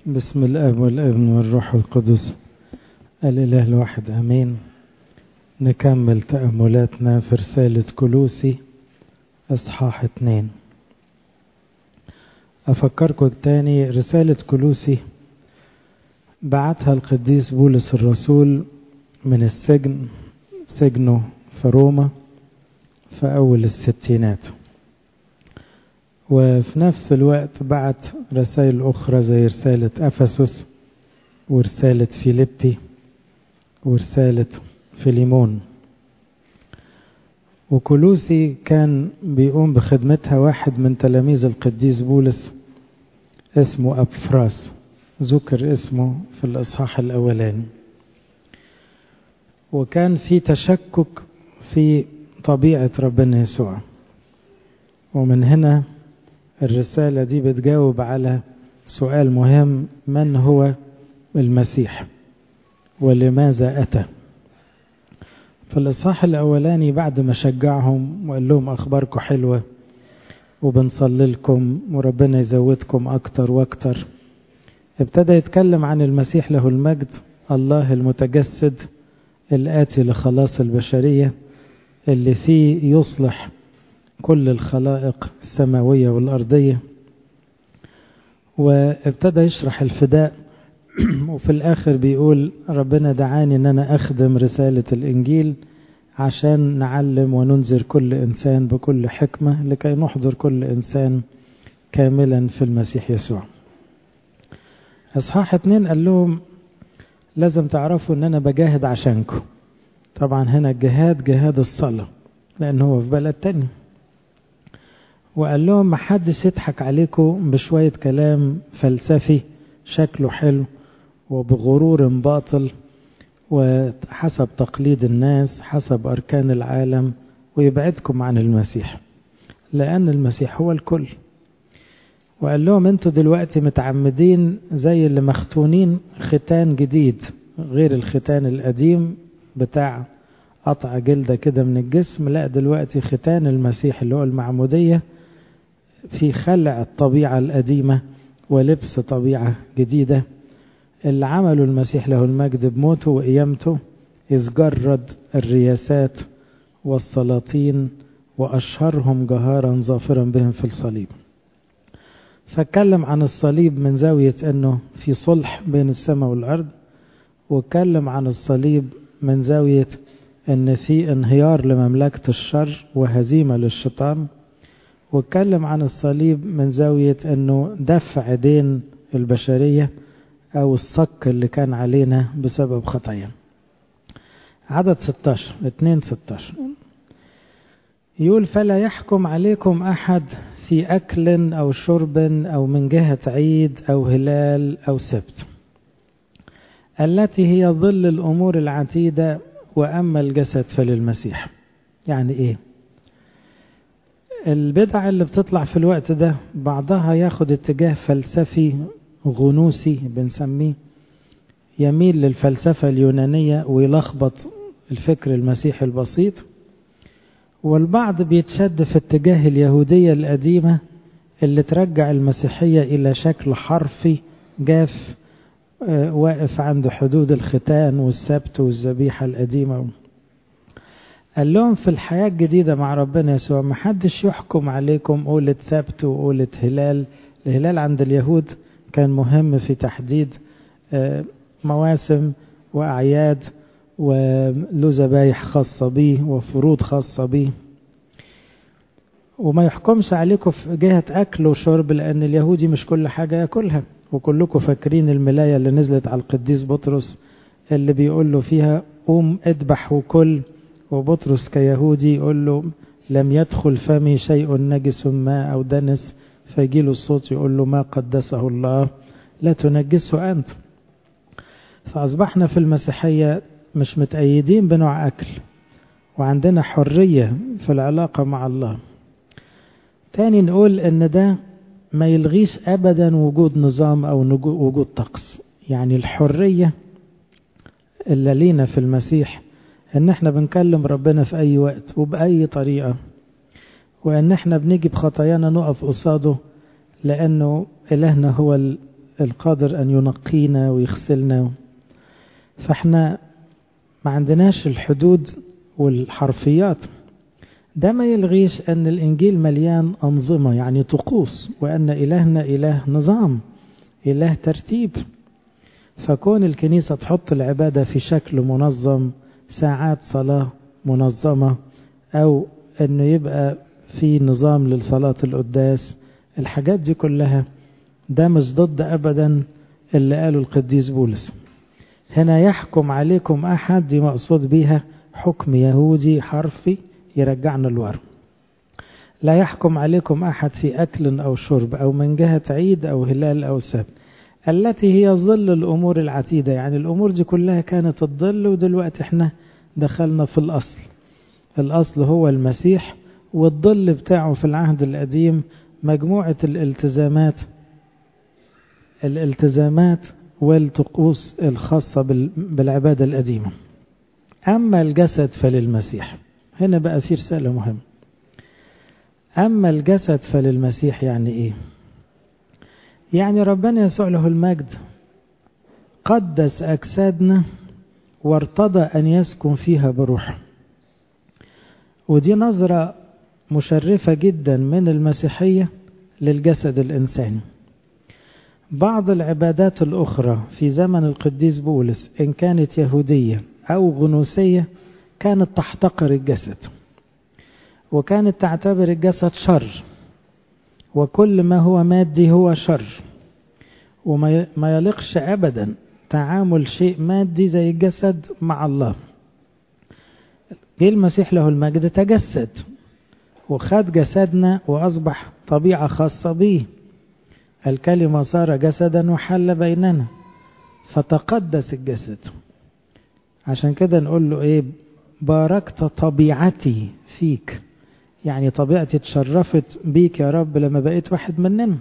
بسم الاب والابن والروح القدس الاله الواحد امين. نكمل تأملاتنا في رسالة كولوسي اصحاح 2. افكركم تاني، رسالة كولوسي بعتها القديس بولس الرسول من السجن، سجنه في روما في اول الستينات، وفي نفس الوقت بعت رسائل أخرى زي رسالة أفسس ورسالة فيليبي ورسالة فيليمون. وكولوسي كان بيقوم بخدمتها واحد من تلاميذ القديس بولس اسمه أبفراس، ذكر اسمه في الإصحاح الأولاني. وكان في تشكك في طبيعة ربنا يسوع، ومن هنا الرسالة دي بتجاوب على سؤال مهم: من هو المسيح ولماذا أتى؟ في الإصحاح الأولاني بعد ما شجعهم وقال لهم أخباركم حلوة وبنصلي لكم وربنا يزودكم أكتر وأكتر، ابتدى يتكلم عن المسيح له المجد، الله المتجسد الآتي لخلاص البشرية، اللي فيه يصلح كل الخلائق السماوية والأرضية. وابتدى يشرح الفداء وفي الآخر بيقول ربنا دعاني أن أنا أخدم رسالة الإنجيل عشان نعلم وننذر كل إنسان بكل حكمة لكي نحضر كل إنسان كاملا في المسيح يسوع. أصحاح 2 قال لهم لازم تعرفوا أن أنا بجاهد عشانكم. طبعا هنا الجهاد جهاد الصلاة، لأنه هو في بلد تاني. وقال لهم محدش يضحك عليكم بشوية كلام فلسفي شكله حلو وبغرور باطل وحسب تقليد الناس حسب أركان العالم ويبعدكم عن المسيح، لأن المسيح هو الكل. وقال لهم انتوا دلوقتي متعمدين زي اللي مختونين ختان جديد غير الختان القديم بتاع قطع جلدة كده من الجسم، لا دلوقتي ختان المسيح اللي هو المعمودية في خلع الطبيعة القديمة ولبس طبيعة جديدة. اللي عمله المسيح له المجد بموته وقيامته إذ جرد الرياسات والسلاطين وأشهرهم جهارا ظافرا بهم في الصليب. فاتكلم عن الصليب من زاوية أنه في صلح بين السماء والأرض، واتكلم عن الصليب من زاوية أن في انهيار لمملكة الشر وهزيمة للشيطان، واتكلم عن الصليب من زاوية أنه دفع دين البشرية أو الصك اللي كان علينا بسبب خطايا. عدد 16 يقول فلا يحكم عليكم أحد في أكل أو شرب أو من جهة عيد أو هلال أو سبت، التي هي ظل الأمور العتيدة، وأما الجسد فللمسيح. يعني إيه؟ البدع اللي بتطلع في الوقت ده بعضها ياخد اتجاه فلسفي غنوسي بنسميه، يميل للفلسفة اليونانية ويلخبط الفكر المسيحي البسيط، والبعض بيتشد في اتجاه اليهودية القديمة اللي ترجع المسيحية إلى شكل حرفي جاف واقف عند حدود الختان والسبت والذبيحة القديمة. قال لهم في الحياة الجديدة مع ربنا يسوع محدش يحكم عليكم قولة سبت وقولة هلال. الهلال عند اليهود كان مهم في تحديد مواسم وأعياد وله ذبايح خاصة به وفروض خاصة به، وما يحكمش عليكم في جهة أكل وشرب، لأن اليهودي مش كل حاجة يأكلها. وكلكم فاكرين الملاية اللي نزلت على القديس بطرس اللي بيقول له فيها قوم اذبح وكل، وبطرس كيهودي يقول له لم يدخل فمي شيء نجس ما أو دنس، فيجيله الصوت يقول له ما قدسه الله لا تنجسه أنت. فأصبحنا في المسيحية مش متأيدين بنوع أكل، وعندنا حرية في العلاقة مع الله. تاني نقول إن ده ما يلغيش أبدا وجود نظام أو وجود طقس. يعني الحرية اللي لينا في المسيح إن احنا بنكلم ربنا في أي وقت وبأي طريقة، وإن احنا بنيجي بخطايانا نقف قصاده، لأنه إلهنا هو القادر أن ينقينا ويغسلنا. فاحنا ما عندناش الحدود والحرفيات. ده ما يلغيش أن الإنجيل مليان أنظمة، يعني طقوس، وأن إلهنا إله نظام، إله ترتيب. فكون الكنيسة تحط العبادة في شكل منظم، ساعات صلاة منظمة، أو أنه يبقى في نظام للصلاة القداس، الحاجات دي كلها ده مش ضد أبدا اللي قاله القديس بولس. هنا يحكم عليكم أحد، دي مقصود بيها حكم يهودي حرفي يرجعنا لورا. لا يحكم عليكم أحد في أكل أو شرب أو من جهة عيد أو هلال أو سبت، التي هي ظل الأمور العتيدة. يعني الأمور دي كلها كانت الظل، ودلوقتي احنا دخلنا في الأصل. الأصل هو المسيح، والظل بتاعه في العهد القديم مجموعة الالتزامات والطقوس الخاصة بالعبادة القديمة. أما الجسد فللمسيح. هنا بقى في رسالة مهمة. أما الجسد فللمسيح يعني إيه؟ يعني ربنا يسوع له المجد قدس أجسادنا وارتضى أن يسكن فيها بروحه. ودي نظرة مشرفة جدا من المسيحية للجسد الإنساني. بعض العبادات الأخرى في زمن القديس بولس إن كانت يهودية أو غنوسية كانت تحتقر الجسد، وكانت تعتبر الجسد شر، وكل ما هو مادي هو شر، وما يليقش أبدا تعامل شيء مادي زي الجسد مع الله. جه المسيح له المجد تجسد وخد جسدنا وأصبح طبيعة خاصة به. الكلمة صار جسدا وحل بيننا، فتقدس الجسد. عشان كده نقول له ايه؟ باركت طبيعتي فيك، يعني طبيعتي تشرفت بيك يا رب لما بقيت واحد مننا.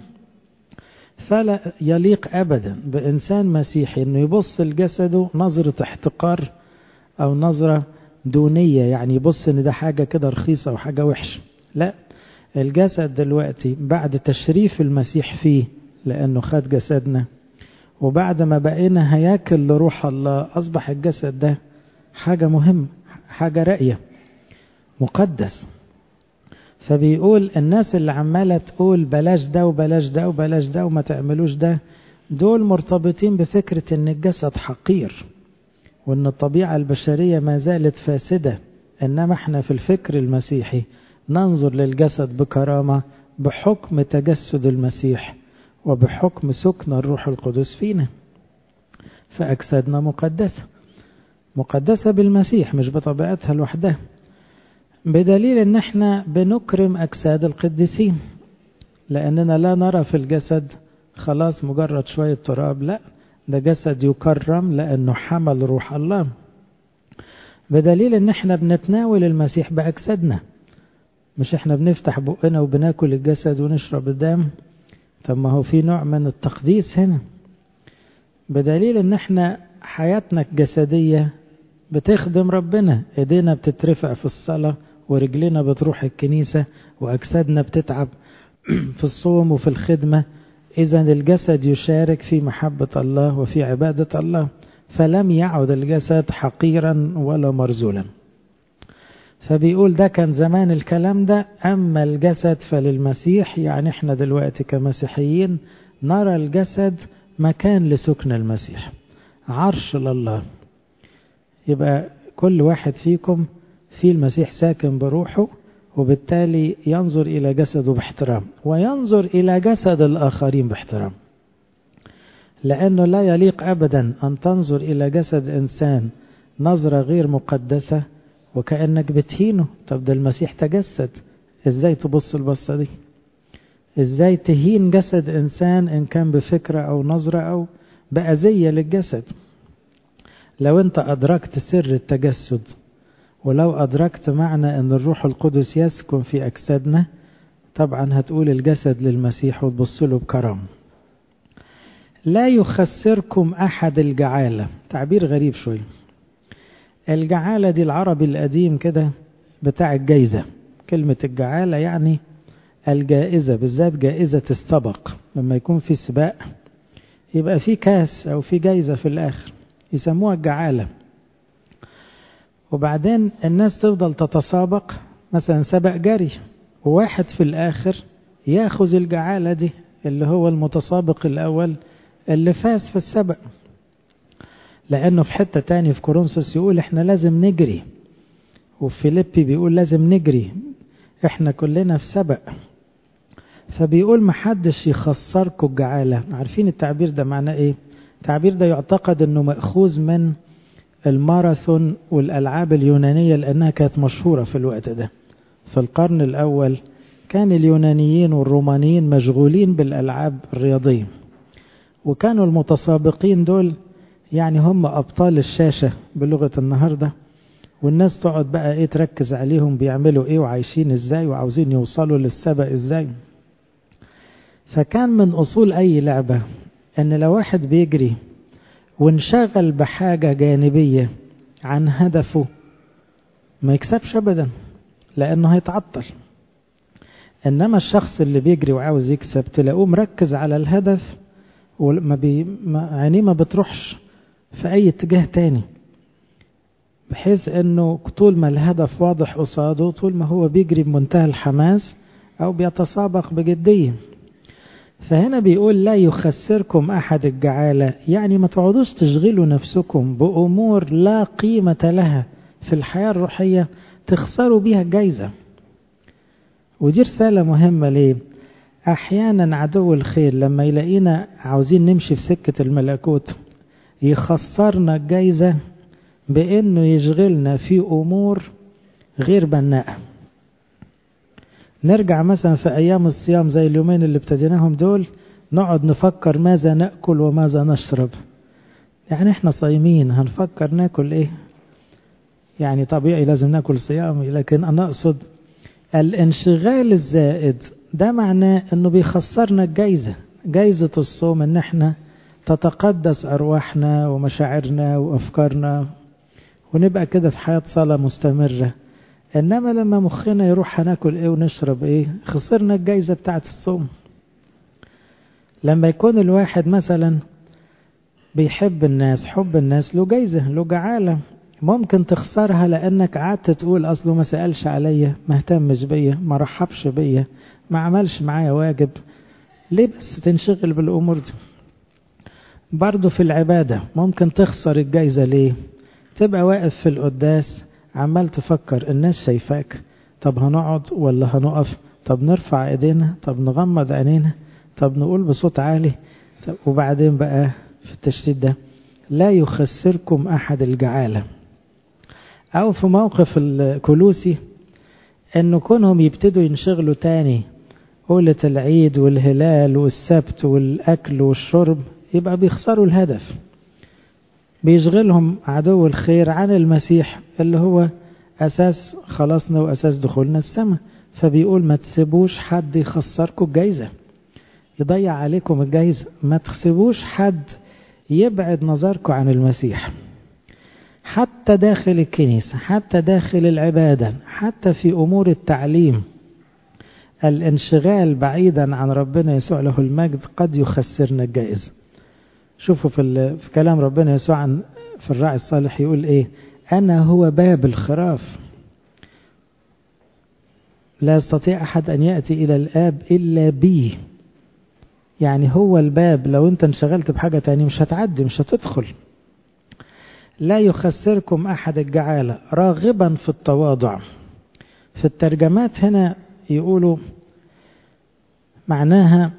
فلا يليق أبدا بإنسان مسيحي أنه يبص لجسده نظرة احتقار أو نظرة دونية، يعني يبص أن ده حاجة كده رخيصة وحاجة وحشة. لا، الجسد دلوقتي بعد تشريف المسيح فيه لأنه خد جسدنا، وبعد ما بقينا هياكل لروح الله، أصبح الجسد ده حاجة مهمة، حاجة رأية، مقدس. فبيقول الناس اللي عمالة تقول بلاش ده وبلاش ده وبلاش ده وما تعملوش ده، دول مرتبطين بفكرة ان الجسد حقير وان الطبيعة البشرية ما زالت فاسدة. انما احنا في الفكر المسيحي ننظر للجسد بكرامة بحكم تجسد المسيح وبحكم سكن الروح القدس فينا. فأجسادنا مقدسة بالمسيح، مش بطبيعتها لوحدها، بدليل ان احنا بنكرم أجساد القديسين، لأننا لا نرى في الجسد خلاص مجرد شوية تراب، لا، ده جسد يكرم لأنه حمل روح الله. بدليل ان احنا بنتناول المسيح بأجسادنا، مش احنا بنفتح بقنا وبناكل الجسد ونشرب الدم. طب ما هو في نوع من التقديس هنا. بدليل ان احنا حياتنا الجسدية بتخدم ربنا، ايدينا بتترفع في الصلاة ورجلنا بتروح الكنيسة وأجسادنا بتتعب في الصوم وفي الخدمة. إذن الجسد يشارك في محبة الله وفي عبادة الله، فلم يعد الجسد حقيرا ولا مرزولا. فبيقول ده كان زمان الكلام ده. أما الجسد فللمسيح، يعني احنا دلوقتي كمسيحيين نرى الجسد مكان لسكن المسيح، عرش لله. يبقى كل واحد فيكم في المسيح ساكن بروحه، وبالتالي ينظر إلى جسده باحترام وينظر إلى جسد الآخرين باحترام، لأنه لا يليق أبدا أن تنظر إلى جسد إنسان نظرة غير مقدسة وكأنك بتهينه. طب ده المسيح تجسد، إزاي تبص البصة دي؟ إزاي تهين جسد إنسان إن كان بفكرة أو نظرة أو بأذية للجسد؟ لو أنت أدركت سر التجسد، ولو أدركت معنى أن الروح القدس يسكن في أجسادنا، طبعا هتقول الجسد للمسيح وتبص له بكرم. لا يخسركم أحد الجعالة، تعبير غريب شوي. الجعالة دي العربي القديم كده بتاع الجايزة. كلمة الجعالة يعني الجائزة، بالذات جائزة السبق. لما يكون في سباق يبقى في كاس أو في جايزة في الآخر، يسموها الجعالة. وبعدين الناس تفضل تتسابق، مثلا سبق جري، وواحد في الآخر ياخذ الجعالة دي اللي هو المتسابق الأول اللي فاز في السبق. لأنه في حتة تاني في كورنثوس يقول احنا لازم نجري، وفي فيليبي بيقول لازم نجري، احنا كلنا في سبق. فبيقول محدش يخسركم الجعالة. عارفين التعبير ده معناه ايه؟ التعبير ده يعتقد انه مأخوذ من الماراثون والألعاب اليونانية، لأنها كانت مشهورة في الوقت ده. في القرن الأول كان اليونانيين والرومانيين مشغولين بالألعاب الرياضية، وكانوا المتسابقين دول يعني هم أبطال الشاشة بلغة النهاردة، والناس تقعد بقى ايه تركز عليهم بيعملوا ايه وعايشين ازاي وعاوزين يوصلوا للسبق ازاي. فكان من أصول أي لعبة أن لو واحد بيجري وانشغل بحاجة جانبية عن هدفه ما يكسبش أبدا، لأنه هيتعطل. إنما الشخص اللي بيجري وعاوز يكسب تلاقوه مركز على الهدف، عينيه ما بتروحش في أي اتجاه تاني، بحيث أنه طول ما الهدف واضح قصاده، طول ما هو بيجري بمنتهى الحماس أو بيتسابق بجدية. فهنا بيقول لا يخسركم أحد الجعالة، يعني ما تقعدوش تشغلوا نفسكم بأمور لا قيمة لها في الحياة الروحية تخسروا بيها الجايزة. ودي رسالة مهمة. ليه؟ أحيانا عدو الخير لما يلاقينا عاوزين نمشي في سكة الملكوت يخسرنا الجايزة بأنه يشغلنا في أمور غير بناءة. نرجع مثلا في أيام الصيام زي اليومين اللي ابتديناهم دول، نقعد نفكر ماذا نأكل وماذا نشرب. يعني احنا صايمين هنفكر ناكل ايه؟ يعني طبيعي لازم ناكل صيامي، لكن أنا أقصد الانشغال الزائد ده معناه انه بيخسرنا الجايزة. جايزة الصوم ان احنا تتقدس أرواحنا ومشاعرنا وأفكارنا ونبقى كده في حياة صلاة مستمرة. إنما لما مخنا يروح هناكل إيه ونشرب إيه، خسرنا الجايزة بتاعت الصوم. لما يكون الواحد مثلا بيحب الناس، حب الناس له جايزة، له جعالة، ممكن تخسرها لأنك قعدت تقول أصله ما سألش عليا، ما اهتمش بيا، ما رحبش بيا، ما عملش معايا واجب. ليه بس تنشغل بالأمور دي؟ برضو في العبادة ممكن تخسر الجايزة. ليه؟ تبقى واقف في القداس عمال تفكر الناس شايفاك، طب هنقعد ولا هنقف، طب نرفع ايدينا، طب نغمض عينينا، طب نقول بصوت عالي. وبعدين بقى في التشتيت ده لا يخسركم أحد الجعالة. أو في موقف الكلوسي أنه كونهم يبتدوا ينشغلوا تاني قولة العيد والهلال والسبت والأكل والشرب، يبقى بيخسروا الهدف. بيشغلهم عدو الخير عن المسيح اللي هو أساس خلاصنا وأساس دخولنا السماء. فبيقول ما تسيبوش حد يخسركم الجايزة، يضيع عليكم الجايزة. ما تسيبوش حد يبعد نظركم عن المسيح، حتى داخل الكنيسة، حتى داخل العبادة، حتى في أمور التعليم. الانشغال بعيدا عن ربنا يسوع له المجد قد يخسرنا الجائزة. شوفوا في كلام ربنا يسوع عن في الراعي الصالح يقول ايه؟ أنا هو باب الخراف، لا يستطيع أحد أن يأتي إلى الآب إلا بي. يعني هو الباب، لو أنت انشغلت بحاجة تانية مش هتعدي، مش هتدخل. لا يخسركم أحد الجعالة راغبا في التواضع. في الترجمات هنا يقولوا معناها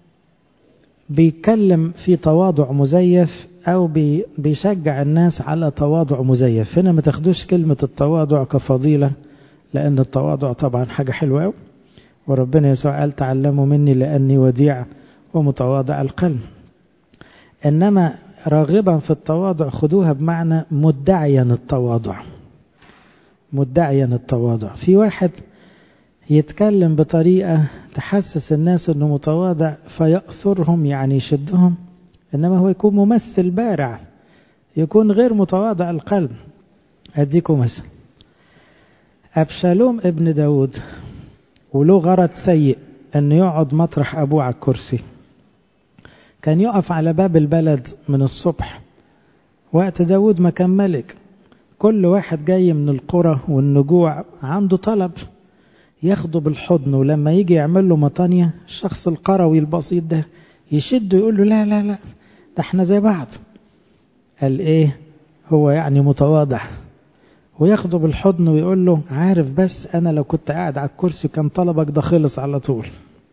بيتكلم في تواضع مزيف أو بيشجع الناس على تواضع مزيف. هنا ما تاخدوش كلمة التواضع كفضيلة، لأن التواضع طبعا حاجة حلوة، وربنا يسوع قال تعلموا مني لأني وديع ومتواضع القلب. إنما راغبا في التواضع خدوها بمعنى مدعيا التواضع. مدعيا التواضع. في واحد يتكلم بطريقة تحسس الناس أنه متواضع فيأثرهم، يعني يشدهم، إنما هو يكون ممثل بارع، يكون غير متواضع القلب. أديكم مثل. أبشالوم ابن داود وله غرض سيء أنه يقعد مطرح أبوه على الكرسي. كان يقف على باب البلد من الصبح وقت داود ما كان ملك، كل واحد جاي من القرى والنجوع عنده طلب ياخده بالحضن، ولما يجي يعمل له مطانية الشخص القروي البسيط ده يشده يقول له لا لا لا ده احنا زي بعض. قال ايه هو يعني متواضع، وياخده بالحضن ويقول له عارف بس انا لو كنت قاعد على الكرسي كان طلبك ده خلص على طول.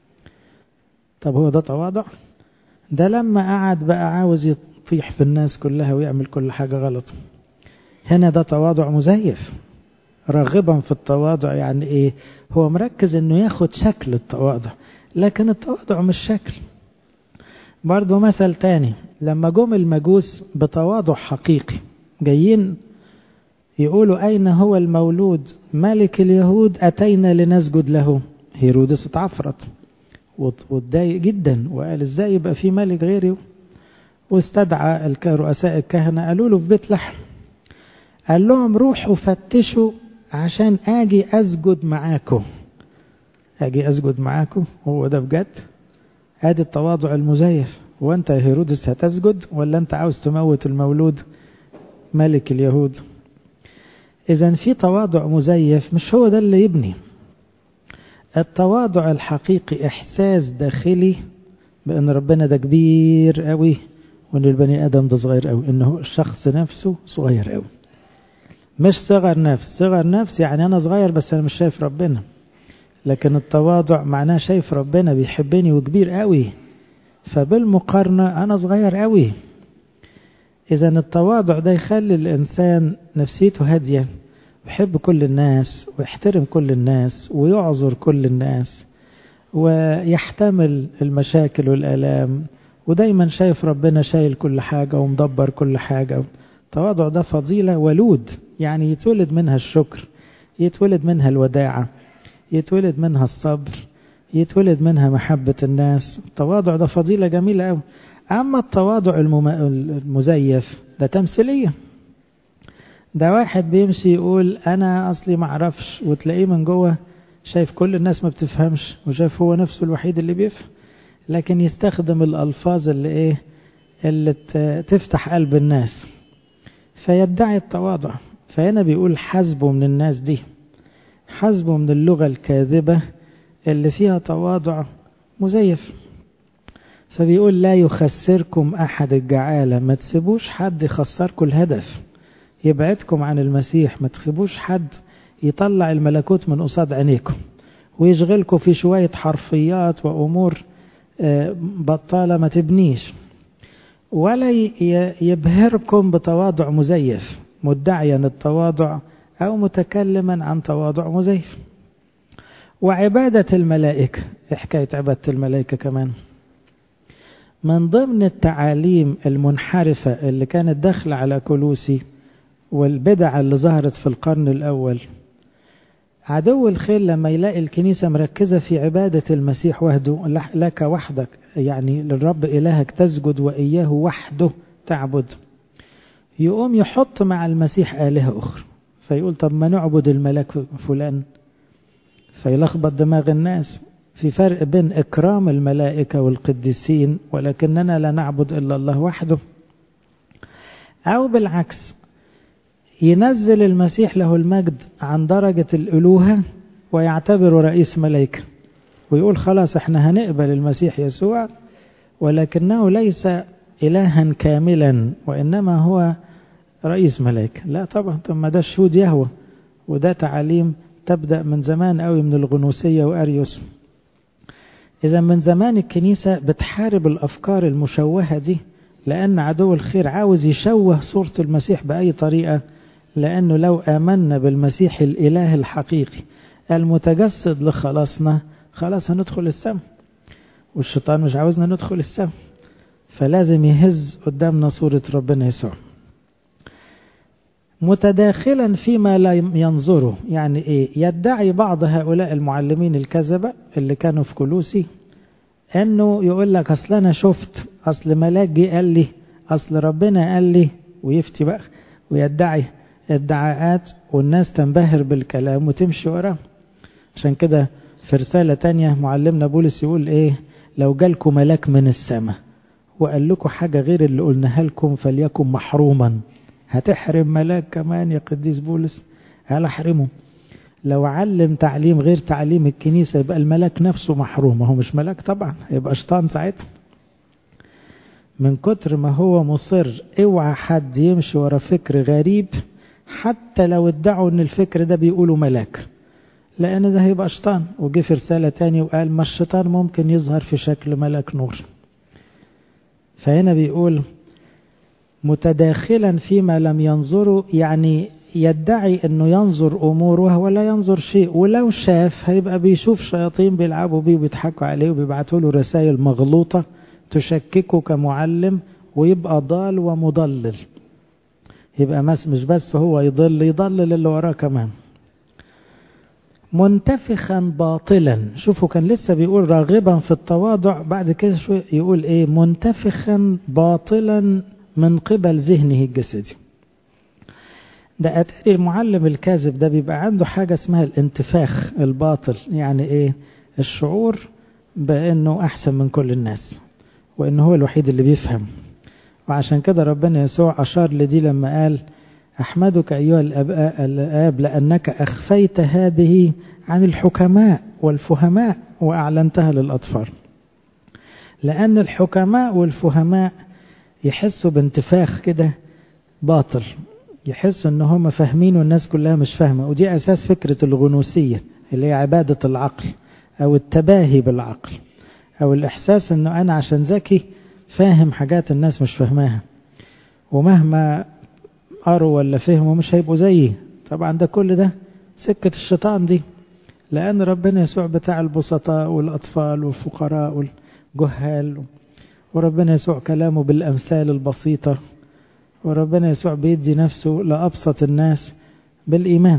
طب هو ده تواضع؟ ده لما قعد بقى عاوز يطيح في الناس كلها ويعمل كل حاجة غلط. هنا ده تواضع مزيف. راغبا في التواضع يعني ايه؟ هو مركز انه ياخد شكل التواضع، لكن التواضع مش شكل. برضو مثل تاني، لما جم المجوس بتواضع حقيقي جايين يقولوا أين هو المولود ملك اليهود أتينا لنسجد له، هيرودس اتعفرت واتضايق جدا وقال ازاي يبقى في ملك غيري، واستدعى رؤساء الكهنة قالوا له في بيت لحم، قال لهم روحوا فتشوا عشان اجي اسجد معاكم. اجي اسجد معاكم؟ هو ده بجد؟ ادي التواضع المزيف. وانت يا هيرودس هتسجد ولا انت عاوز تموت المولود ملك اليهود؟ اذا في تواضع مزيف مش هو ده اللي يبني. التواضع الحقيقي احساس داخلي بان ربنا ده كبير قوي وان البني ادم ده صغير قوي، انه الشخص نفسه صغير قوي. مش صغر نفس، صغر نفس يعني انا صغير بس انا مش شايف ربنا، لكن التواضع معناه شايف ربنا بيحبني وكبير قوي، فبالمقارنة انا صغير قوي. اذا التواضع ده يخلي الانسان نفسيته هادية، ويحب كل الناس ويحترم كل الناس ويعذر كل الناس ويحتمل المشاكل والآلام، ودايما شايف ربنا شايل كل حاجة ومدبر كل حاجة. التواضع ده فضيلة ولود، يعني يتولد منها الشكر، يتولد منها الوداعة، يتولد منها الصبر، يتولد منها محبة الناس. التواضع ده فضيلة جميلة أوي. أما التواضع المزيف ده تمثيلية، ده واحد بيمشي يقول أنا أصلي معرفش، وتلاقيه من جوه شايف كل الناس ما بتفهمش وشايف هو نفسه الوحيد اللي بيفهم، لكن يستخدم الألفاظ اللي تفتح قلب الناس فيدعي التواضع. فهنا بيقول حسبه من الناس دي، حسبه من اللغة الكاذبة اللي فيها تواضع مزيف. فبيقول لا يخسركم أحد الجعالة، ما تسيبوش حد يخسركم الهدف يبعدكم عن المسيح، ما تخبوش حد يطلع الملكوت من قصاد عينيكم ويشغلكم في شوية حرفيات وأمور بطالة ما تبنيش، ولا يبهركم بتواضع مزيف مدعيا التواضع أو متكلما عن تواضع مزيف. وعبادة الملائكة، حكاية عبادة الملائكة كمان من ضمن التعاليم المنحرفة اللي كانت داخلة على كولوسي والبدع اللي ظهرت في القرن الأول. عدو الخير لما يلاقي الكنيسة مركزة في عبادة المسيح وحده، لك وحدك يعني للرب إلهك تسجد وإياه وحده تعبد، يقوم يحط مع المسيح آلهة أخرى، فيقول طب ما نعبد الملك فلان، فيلخبط دماغ الناس. في فرق بين إكرام الملائكة والقديسين ولكننا لا نعبد إلا الله وحده. أو بالعكس ينزل المسيح له المجد عن درجة الألوهة ويعتبره رئيس ملائكة، ويقول خلاص احنا هنقبل المسيح يسوع ولكنه ليس إلها كاملا وإنما هو رئيس ملائكة. لا طبعا، ثم ده شهود يهوه، وده تعاليم تبدأ من زمان قوي من الغنوسية وأريوس. إذا من زمان الكنيسة بتحارب الأفكار المشوهة دي، لأن عدو الخير عاوز يشوه صورة المسيح بأي طريقة، لأنه لو آمنا بالمسيح الإله الحقيقي المتجسد لخلاصنا خلاص هندخل السماء، والشيطان مش عاوزنا ندخل السماء، فلازم يهز قدامنا صورة ربنا يسوع. متداخلا فيما لا ينظره، يعني ايه؟ يدعي بعض هؤلاء المعلمين الكذبة اللي كانوا في كولوسي انه يقول لك اصل انا شفت، اصل ملاك جه قال لي، اصل ربنا قال لي، ويفتي بقى ويدعي ادعاءات والناس تنبهر بالكلام وتمشي وراه. عشان كده في رسالة تانية معلمنا بولس يقول ايه؟ لو جالكم ملاك من السماء وقال لكم حاجة غير اللي قلناها لكم فليكن محروما. هتحرم ملاك كمان يا قديس بولس؟ هل أحرمه؟ لو علم تعليم غير تعليم الكنيسة يبقى الملاك نفسه محروم. هو مش ملاك طبعا، يبقى شيطان ساعتها. من كتر ما هو مصر اوعى حد يمشي ورا فكر غريب حتى لو ادعوا ان الفكر ده بيقولوا ملاك، لان ده هيبقى شيطان. وجه في رسالة تاني وقال ما الشيطان ممكن يظهر في شكل ملاك نور. فهنا بيقول متداخلا فيما لم ينظروا، يعني يدعي انه ينظر امور وهو لا ينظر شيء، ولو شاف هيبقى بيشوف شياطين بيلعبوا بيه وبيضحكوا عليه وبيبعتوا له رسائل مغلوطة تشككه كمعلم ويبقى ضال ومضلل. يبقى مش بس هو يضلل اللي وراه كمان. منتفخا باطلا، شوفوا كان لسه بيقول راغبا في التواضع، بعد كده شوي يقول ايه؟ منتفخا باطلا من قبل ذهنه الجسدي. ده أتاري المعلم الكاذب ده بيبقى عنده حاجة اسمها الانتفاخ الباطل. يعني ايه؟ الشعور بأنه أحسن من كل الناس وأنه هو الوحيد اللي بيفهم. وعشان كده ربنا يسوع أشار لدي لما قال أحمدك أيها الآب لأنك أخفيت هذه عن الحكماء والفهماء وأعلنتها للأطفال. لأن الحكماء والفهماء يحسوا بانتفاخ كده باطل، يحسوا ان هم فاهمين والناس كلها مش فاهمة. ودي أساس فكرة الغنوصية اللي هي عبادة العقل أو التباهي بالعقل، أو الإحساس انه أنا عشان ذكي فاهم حاجات الناس مش فاهماها، ومهما قروا ولا فهموا مش هيبقوا زيي. طبعا ده كل ده سكة الشيطان دي، لأن ربنا يسوع بتاع البسطاء والأطفال والفقراء والجهال، وربنا يسوع كلامه بالأمثال البسيطة، وربنا يسوع بيدي نفسه لأبسط الناس بالإيمان.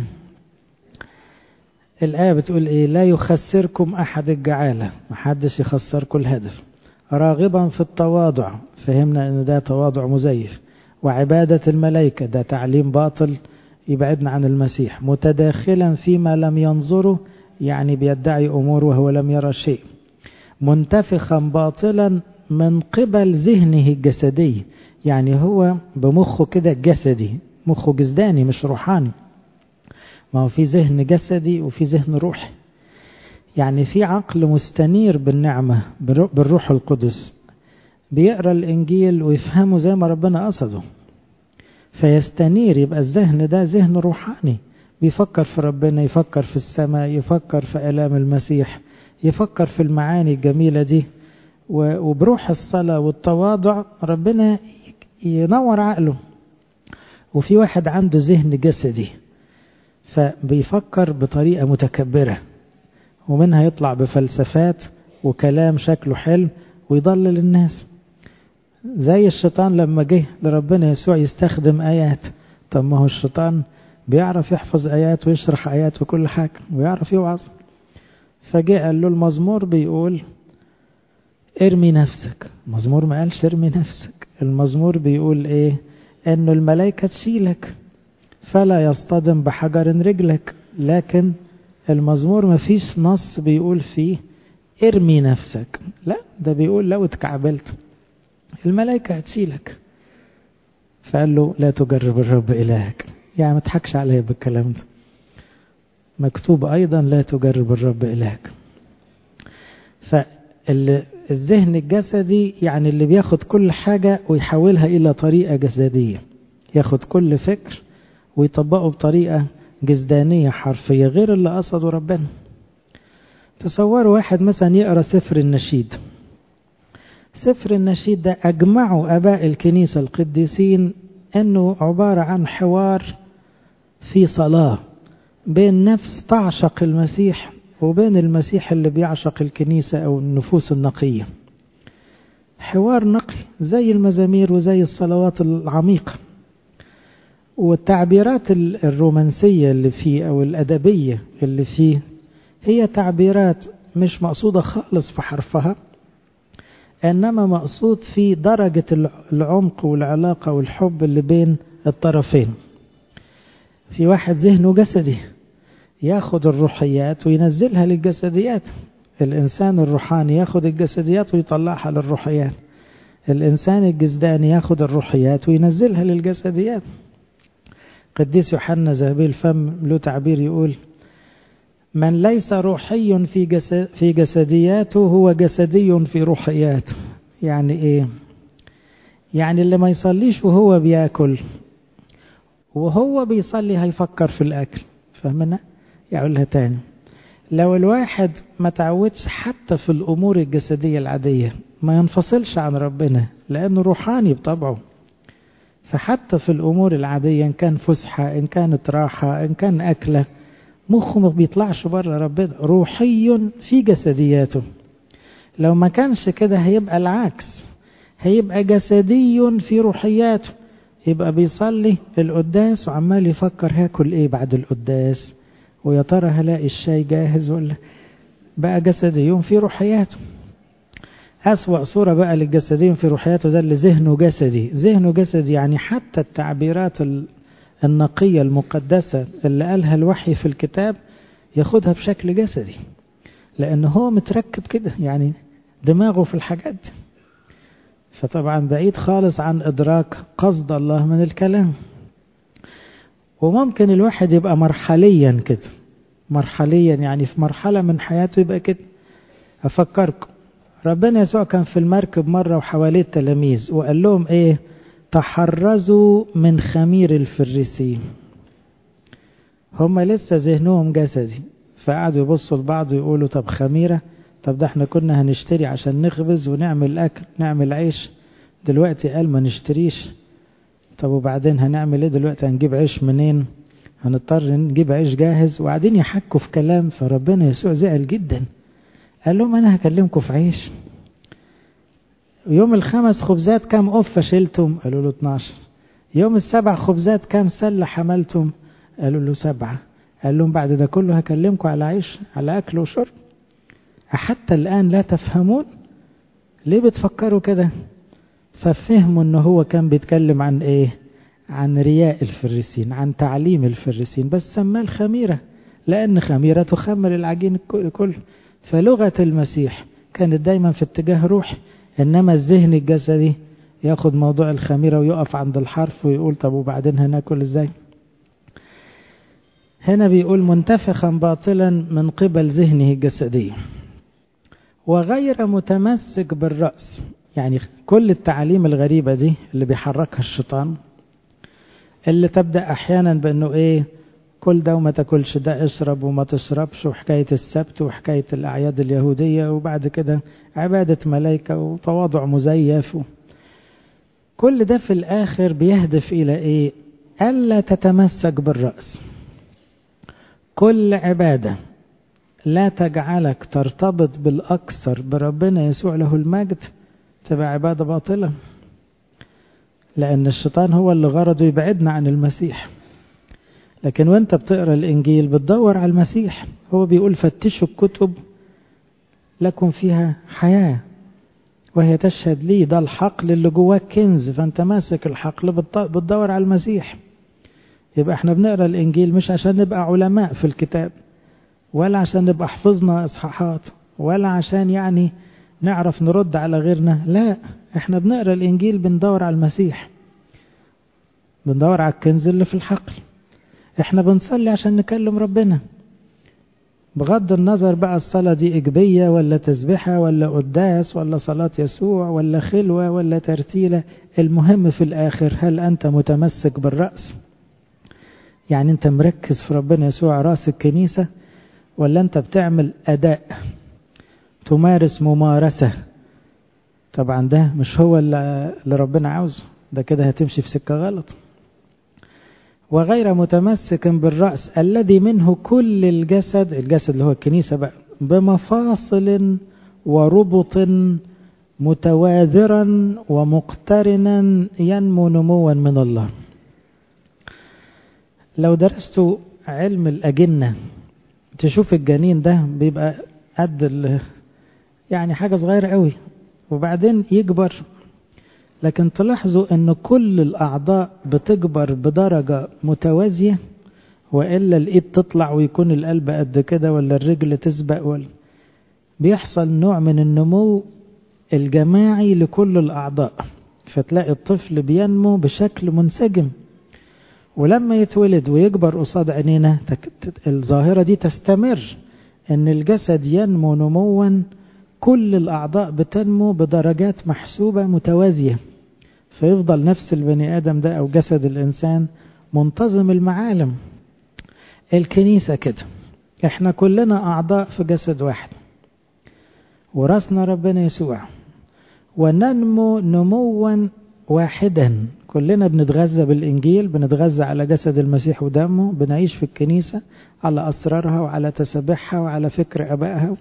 الآية بتقول إيه؟ لا يخسركم أحد الجعالة، محدش يخسركم الهدف. راغبا في التواضع، فهمنا أن ده تواضع مزيف. وعبادة الملائكة، ده تعليم باطل يبعدنا عن المسيح. متداخلا فيما لم ينظره، يعني بيدعي أمور وهو لم يرى شيء. منتفخا باطلا من قبل ذهنه الجسدي، يعني هو بمخه كده جسدي، مخه جسداني مش روحاني. ما هو في ذهن جسدي وفي ذهن روحي، يعني في عقل مستنير بالنعمة بالروح القدس بيقرأ الإنجيل ويفهمه زي ما ربنا قصده فيستنير. يبقى الذهن ده ذهن روحاني بيفكر في ربنا، يفكر في السماء، يفكر في آلام المسيح، يفكر في المعاني الجميلة دي. وبروح الصلاة والتواضع ربنا ينور عقله. وفي واحد عنده ذهن جسدي فبيفكر بطريقة متكبرة، ومنها يطلع بفلسفات وكلام شكله حلو ويضلل الناس. زي الشيطان لما جه لربنا يسوع يستخدم آيات. طب ما هو الشيطان بيعرف يحفظ آيات ويشرح آيات وكل حاجة ويعرف يوعظ. فجاء قال له المزمور بيقول ارمي نفسك. المزمور ما قالش ارمي نفسك، المزمور بيقول ايه؟ انه الملائكة تشيلك فلا يصطدم بحجر رجلك. لكن المزمور ما فيش نص بيقول فيه ارمي نفسك، لا ده بيقول لو اتكعبلت الملائكة هتشيلك. فقال له لا تجرب الرب إلهك، يعني ما تضحكش عليه بالكلام ده. مكتوب أيضا لا تجرب الرب إلهك. فالذهن الجسدي يعني اللي بياخد كل حاجة ويحولها إلى طريقة جسدية، ياخد كل فكر ويطبقه بطريقة جسدانية حرفية غير اللي قصده ربنا. تصوروا واحد مثلا يقرأ سفر النشيد. سفر النشيد ده أجمعوا أباء الكنيسة القديسين أنه عبارة عن حوار في صلاة بين نفس تعشق المسيح وبين المسيح اللي بيعشق الكنيسة أو النفوس النقية. حوار نقي زي المزامير وزي الصلوات العميقة. والتعبيرات الرومانسية اللي فيه أو الأدبية اللي فيه هي تعبيرات مش مقصودة خالص في حرفها، إنما مقصود في درجة العمق والعلاقة والحب اللي بين الطرفين. في واحد ذهنه جسدي ياخد الروحيات وينزلها للجسديات. الإنسان الروحاني ياخد الجسديات ويطلعها للروحيات. الإنسان الجسداني ياخد الروحيات وينزلها للجسديات. قديس يوحنا ذهبي الفم له تعبير يقول: من ليس روحي في جسدياته هو جسدي في روحياته. يعني ايه؟ يعني اللي ما يصليش وهو بياكل وهو بيصلي هيفكر في الأكل. فهمنا؟ يقولها تاني: لو الواحد ما تعودش حتى في الأمور الجسدية العادية ما ينفصلش عن ربنا، لأنه روحاني بطبعه، فحتى في الأمور العادية إن كان فسحة، إن كانت راحة، إن كان أكلة، مخه ما بيطلعش بره ربنا، روحي في جسدياته. لو ما كانش كده هيبقى العكس، هيبقى جسدي في روحياته، يبقى بيصلي القداس وعمال يفكر هاكل ايه بعد القداس، ويا ترى هلاقي الشاي جاهز ولا. بقى جسدي في روحياته. أسوأ صورة بقى للجسدي في روحياته ده اللي ذهنه جسدي. ذهنه جسدي يعني حتى التعبيرات النقية المقدسة اللي قالها الوحي في الكتاب ياخدها بشكل جسدي، لأنه هو متركب كده، يعني دماغه في الحاجات دي. فطبعا بعيد خالص عن إدراك قصد الله من الكلام. وممكن الواحد يبقى مرحليا كده، مرحليا يعني في مرحلة من حياته يبقى كده. أفكركم ربنا يسوع كان في المركب مرة وحواليه التلاميذ وقال لهم ايه؟ تحرزوا من خمير الفريسيين. هم لسه ذهنهم جسدي، فقعدوا يبصوا لبعض ويقولوا طب خميرة، طب ده احنا كنا هنشتري عشان نخبز ونعمل أكل نعمل عيش، دلوقتي قال ما نشتريش. طب وبعدين هنعمل ايه دلوقتي؟ هنجيب عيش منين؟ هنضطر نجيب عيش جاهز. وقاعدين يحكوا في كلام. فربنا يسوع زعل جدا، قال لهم أنا هكلمكم في عيش. يوم 5 خبزات كام قفة شلتم؟ قالوا له 12. يوم 7 خبزات كام سلة حملتم؟ قالوا له 7. قال لهم بعد ده كله هكلمكم على عيش، على أكل وشرب؟ حتى الآن لا تفهمون؟ ليه بتفكروا كده؟ ففهموا أنه هو كان بيتكلم عن إيه؟ عن رياء الفريسين، عن تعليم الفريسين، بس سماه الخميرة لأن خميرة تخمر العجين كله. فلغة المسيح كانت دايما في اتجاه روحي، إنما الذهن الجسدي ياخد موضوع الخميرة ويقف عند الحرف ويقول طب وبعدين هناكل ازاي؟ هنا بيقول منتفخا باطلا من قبل ذهنه الجسدي وغير متمسك بالرأس. يعني كل التعاليم الغريبة دي اللي بيحركها الشيطان، اللي تبدأ أحيانا بأنه إيه؟ كل ده وما تاكلش ده، اشرب وما تشربش، وحكاية السبت وحكاية الأعياد اليهودية، وبعد كده عبادة ملائكة وتواضع مزيف. كل ده في الآخر بيهدف إلى إيه؟ ألا تتمسك بالرأس. كل عبادة لا تجعلك ترتبط بالأكثر بربنا يسوع له المجد تبقى عبادة باطلة، لأن الشيطان هو اللي غرضه يبعدنا عن المسيح. لكن وانت بتقرأ الإنجيل بتدور على المسيح. هو بيقول فتشوا الكتب لكم فيها حياة وهي تشهد لي. ده الحقل اللي جواك كنز، فانت ماسك الحقل بتدور على المسيح. يبقى احنا بنقرأ الإنجيل مش عشان نبقى علماء في الكتاب، ولا عشان نبقى حفظنا إصحاحات، ولا عشان يعني نعرف نرد على غيرنا. لا، احنا بنقرأ الإنجيل بندور على المسيح، بندور على الكنز اللي في الحقل. احنا بنصلي عشان نكلم ربنا، بغض النظر بقى الصلاة دي إجبية ولا تسبحة ولا قداس ولا صلاة يسوع ولا خلوة ولا ترتيلة. المهم في الآخر هل أنت متمسك بالرأس؟ يعني أنت مركز في ربنا يسوع رأس الكنيسة، ولا أنت بتعمل أداء، تمارس ممارسة؟ طبعا ده مش هو اللي ربنا عاوزه، ده كده هتمشي في سكة غلط. وغير متمسك بالرأس الذي منه كل الجسد اللي هو الكنيسة بقى، بمفاصل وربط متواذرا ومقترنا ينمو نموا من الله. لو درستوا علم الأجنة تشوف الجنين ده بيبقى قد يعني حاجة صغيرة قوي وبعدين يكبر، لكن تلاحظوا ان كل الاعضاء بتكبر بدرجة متوازية، وإلا الايد تطلع ويكون القلب قد كده، ولا الرجل تسبق، ولا بيحصل نوع من النمو الجماعي لكل الأعضاء، فتلاقي الطفل بينمو بشكل منسجم، ولما يتولد ويكبر قصاد عينينا الظاهرة دي تستمر، ان الجسد ينمو نموا، كل الأعضاء بتنمو بدرجات محسوبة متوازية، فيفضل نفس البني آدم ده أو جسد الإنسان منتظم المعالم. الكنيسة كده، احنا كلنا أعضاء في جسد واحد، ورأسنا ربنا يسوع، وننمو نموا واحدا، كلنا بنتغذى بالإنجيل، بنتغذى على جسد المسيح ودمه، بنعيش في الكنيسة على أسرارها وعلى تسابيحها وعلى فكر أبائها،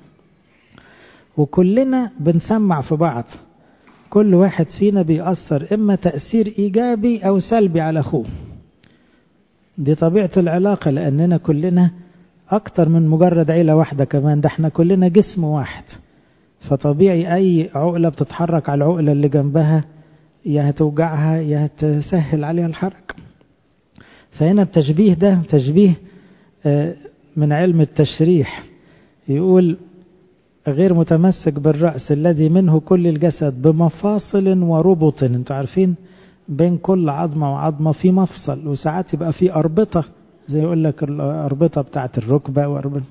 وكلنا بنسمع في بعض، كل واحد فينا بيأثر إما تأثير إيجابي أو سلبي على أخوه. دي طبيعة العلاقة، لأننا كلنا أكتر من مجرد عيلة واحدة، كمان ده احنا كلنا جسم واحد، فطبيعي أي عقلة بتتحرك على العقلة اللي جنبها يا هتوجعها يا هتسهل عليها الحركة. فهنا التشبيه ده تشبيه من علم التشريح، يقول غير متمسك بالرأس الذي منه كل الجسد بمفاصل وربط. انتوا عارفين بين كل عظمة وعظمة في مفصل، وساعات يبقى في أربطة، زي يقول لك الأربطة بتاعت الركبة وأربطة.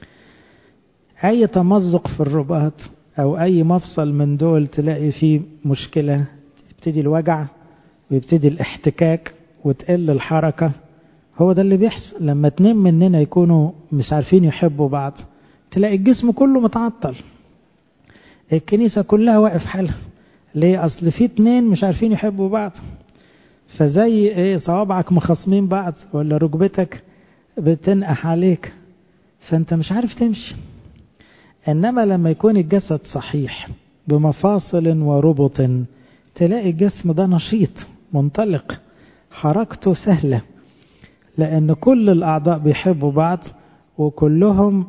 أي تمزق في الرباط أو أي مفصل من دول تلاقي فيه مشكلة، يبتدي الوجع ويبتدي الاحتكاك وتقل الحركة. هو ده اللي بيحصل لما اتنين مننا يكونوا مش عارفين يحبوا بعض، تلاقي الجسم كله متعطل، الكنيسة كلها واقف حالها. ليه؟ أصل في اتنين مش عارفين يحبوا بعض، فزي ايه صوابعك مخصمين بعض ولا ركبتك بتنقح عليك، فانت مش عارف تمشي. انما لما يكون الجسد صحيح بمفاصل وربط، تلاقي الجسم ده نشيط منطلق، حركته سهلة، لأن كل الأعضاء بيحبوا بعض، وكلهم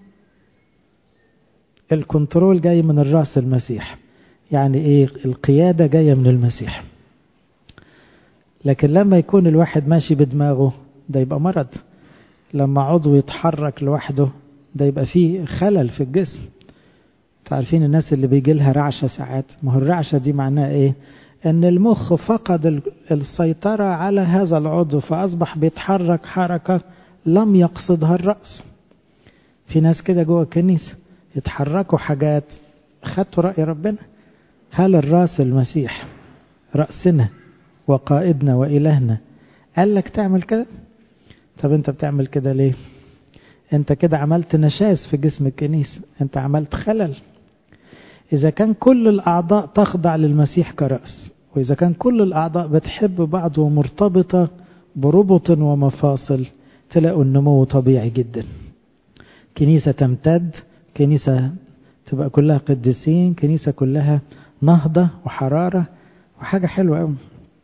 الكنترول جاي من الرأس المسيح. يعني ايه؟ القيادة جاية من المسيح. لكن لما يكون الواحد ماشي بدماغه ده يبقى مرض، لما عضو يتحرك لوحده ده يبقى فيه خلل في الجسم. تعرفين الناس اللي بيجي لها رعشة ساعات، ما هو الرعشة دي معناها ايه؟ ان المخ فقد السيطرة على هذا العضو، فأصبح بيتحرك حركة لم يقصدها الرأس. في ناس كده جوه الكنيسة يتحركوا حاجات خدتوا رأي ربنا. هل الرأس المسيح رأسنا وقائدنا وإلهنا قال لك تعمل كده؟ طب انت بتعمل كده ليه؟ انت كده عملت نشاز في جسم الكنيسة، انت عملت خلل. إذا كان كل الأعضاء تخضع للمسيح كرأس، وإذا كان كل الأعضاء بتحب بعض ومرتبطة بربط ومفاصل، تلاقوا النمو طبيعي جدا. كنيسة تمتد، كنيسة تبقى كلها قديسين، كنيسة كلها نهضة وحرارة وحاجة حلوة قوي.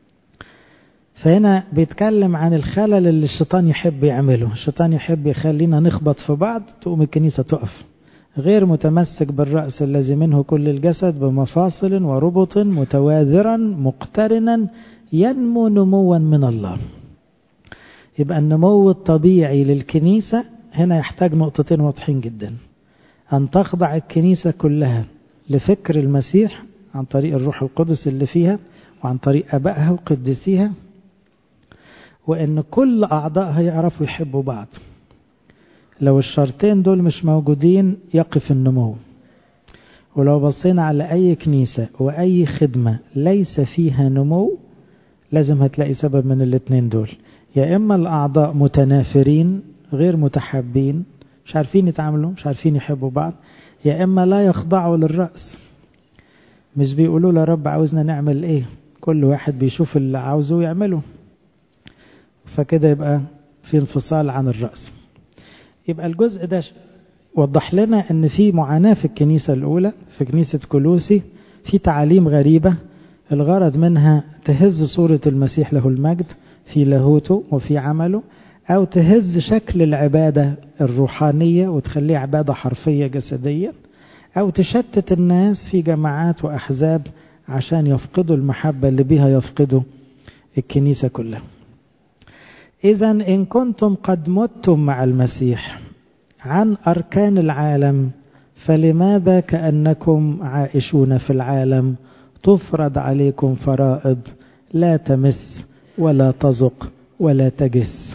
فهنا بيتكلم عن الخلل اللي الشيطان يحب يعمله. الشيطان يحب يخلينا نخبط في بعض، تقوم الكنيسة تقف. غير متمسك بالرأس الذي منه كل الجسد بمفاصل وربط متواذرا مقترنا ينمو نموا من الله. يبقى النمو الطبيعي للكنيسة هنا يحتاج نقطتين واضحين جدا: أن تخضع الكنيسة كلها لفكر المسيح عن طريق الروح القدس اللي فيها، وعن طريق أبائها وقدسيها، وأن كل أعضائها يعرفوا يحبوا بعض. لو الشرطين دول مش موجودين يقف النمو. ولو بصينا على أي كنيسة وأي خدمة ليس فيها نمو، لازم هتلاقي سبب من الاتنين دول: يا إما الأعضاء متنافرين غير متحابين، مش عارفين يتعاملوا، مش عارفين يحبوا بعض، يا إما لا يخضعوا للرأس، مش بيقولوا له رب عاوزنا نعمل إيه، كل واحد بيشوف اللي عاوزه يعمله، فكده يبقى في انفصال عن الرأس. يبقى الجزء ده وضح لنا ان في معاناة في الكنيسة الاولى، في كنيسة كولوسي، في تعاليم غريبة الغرض منها تهز صورة المسيح له المجد في لاهوته وفي عمله، او تهز شكل العبادة الروحانية وتخليه عبادة حرفية جسدية، او تشتت الناس في جماعات واحزاب عشان يفقدوا المحبة اللي بها يفقدوا الكنيسة كلها. إذن إن كنتم قد متم مع المسيح عن أركان العالم فلماذا كأنكم عائشون في العالم تفرض عليكم فرائض لا تمس ولا تذق ولا تجس.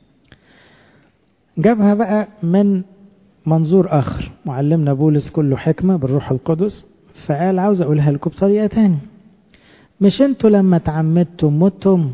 جابها بقى من منظور آخر. معلمنا بولس كله حكمة بالروح القدس، فقال عاوز أقولها لكم بطريقة تاني. مش انتوا لما تعمدتم متم،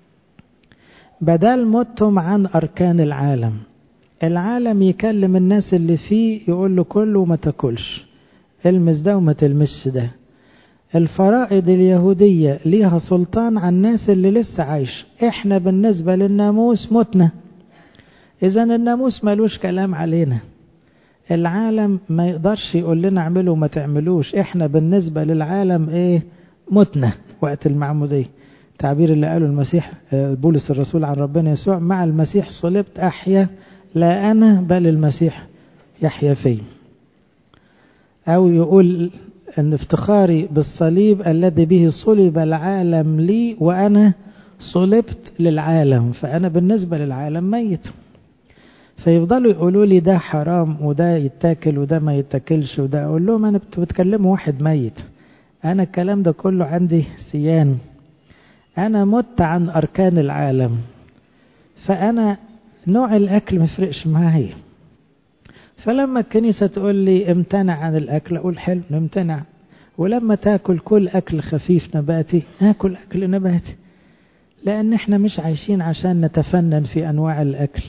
بدل متم عن أركان العالم. العالم يكلم الناس اللي فيه يقول له كل وما تاكلش، المس ده وما تلمسش ده. الفرائض اليهودية ليها سلطان على الناس اللي لسه عايش. احنا بالنسبة للناموس متنا، إذن الناموس ملوش كلام علينا. العالم ما يقدرش يقول لنا اعملوا وما تعملوش. احنا بالنسبة للعالم ايه؟ متنا وقت المعمودية. تعبير اللي قاله المسيح بولس الرسول عن ربنا يسوع: مع المسيح صلبت أحيا لا أنا بل المسيح يحيا فيه. أو يقول أن افتخاري بالصليب الذي به صلب العالم لي وأنا صلبت للعالم، فأنا بالنسبة للعالم ميت. فيفضلوا يقولوا لي ده حرام وده يتاكل وده ما يتاكلش وده. أقول لهم أنا بتكلموا واحد ميت، أنا الكلام ده كله عندي سيان. أنا مت عن أركان العالم، فأنا نوع الأكل مفرقش معايا. فلما الكنيسة تقول لي امتنع عن الأكل، أقول حلو نمتنع. ولما تاكل كل أكل خفيف نباتي، أكل أكل نباتي. لأن احنا مش عايشين عشان نتفنن في أنواع الأكل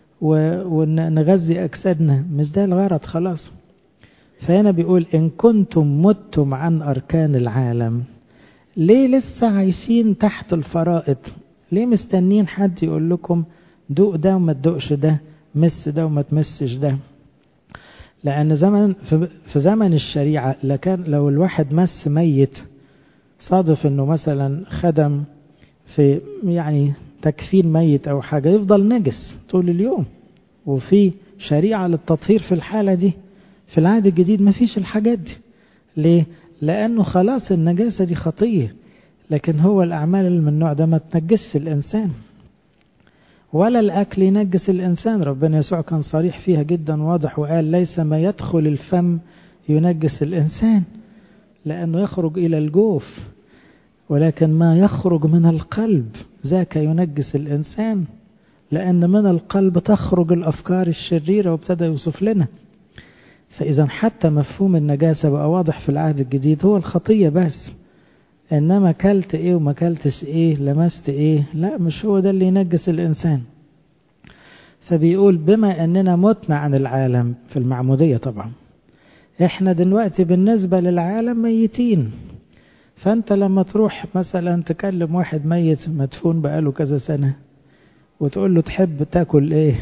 ونغذي أجسادنا، مش ده الغرض خلاص. فهنا بيقول إن كنتم متم عن أركان العالم، ليه لسه عايشين تحت الفرائض؟ ليه مستنين حد يقول لكم دوق ده وما تدوقش ده، مس ده وما تمسش ده؟ لأن في زمن الشريعة لكان لو الواحد مس ميت، صادف انه مثلا خدم في يعني تكفين ميت او حاجة، يفضل نجس طول اليوم. وفي شريعة للتطهير في الحالة دي. في العهد الجديد ما فيش الحاجات دي. ليه؟ لأنه خلاص النجاسة دي خطية، لكن هو الأعمال اللي من النوع ده ما تنجسش الإنسان، ولا الأكل ينجس الإنسان. ربنا يسوع كان صريح فيها جدا واضح وقال ليس ما يدخل الفم ينجس الإنسان لأنه يخرج إلى الجوف، ولكن ما يخرج من القلب ذاك ينجس الإنسان، لأن من القلب تخرج الأفكار الشريرة. وابتدى يوصف لنا. فإذا حتى مفهوم النجاسة بقى واضح في العهد الجديد، هو الخطية بس. إنما كلت إيه وما كلتش إيه، لمست إيه، لا، مش هو ده اللي ينجس الإنسان. فبيقول بما أننا متنا عن العالم في المعمودية، طبعا إحنا دلوقتي بالنسبة للعالم ميتين. فأنت لما تروح مثلا تكلم واحد ميت مدفون بقاله كذا سنة وتقول له تحب تاكل إيه،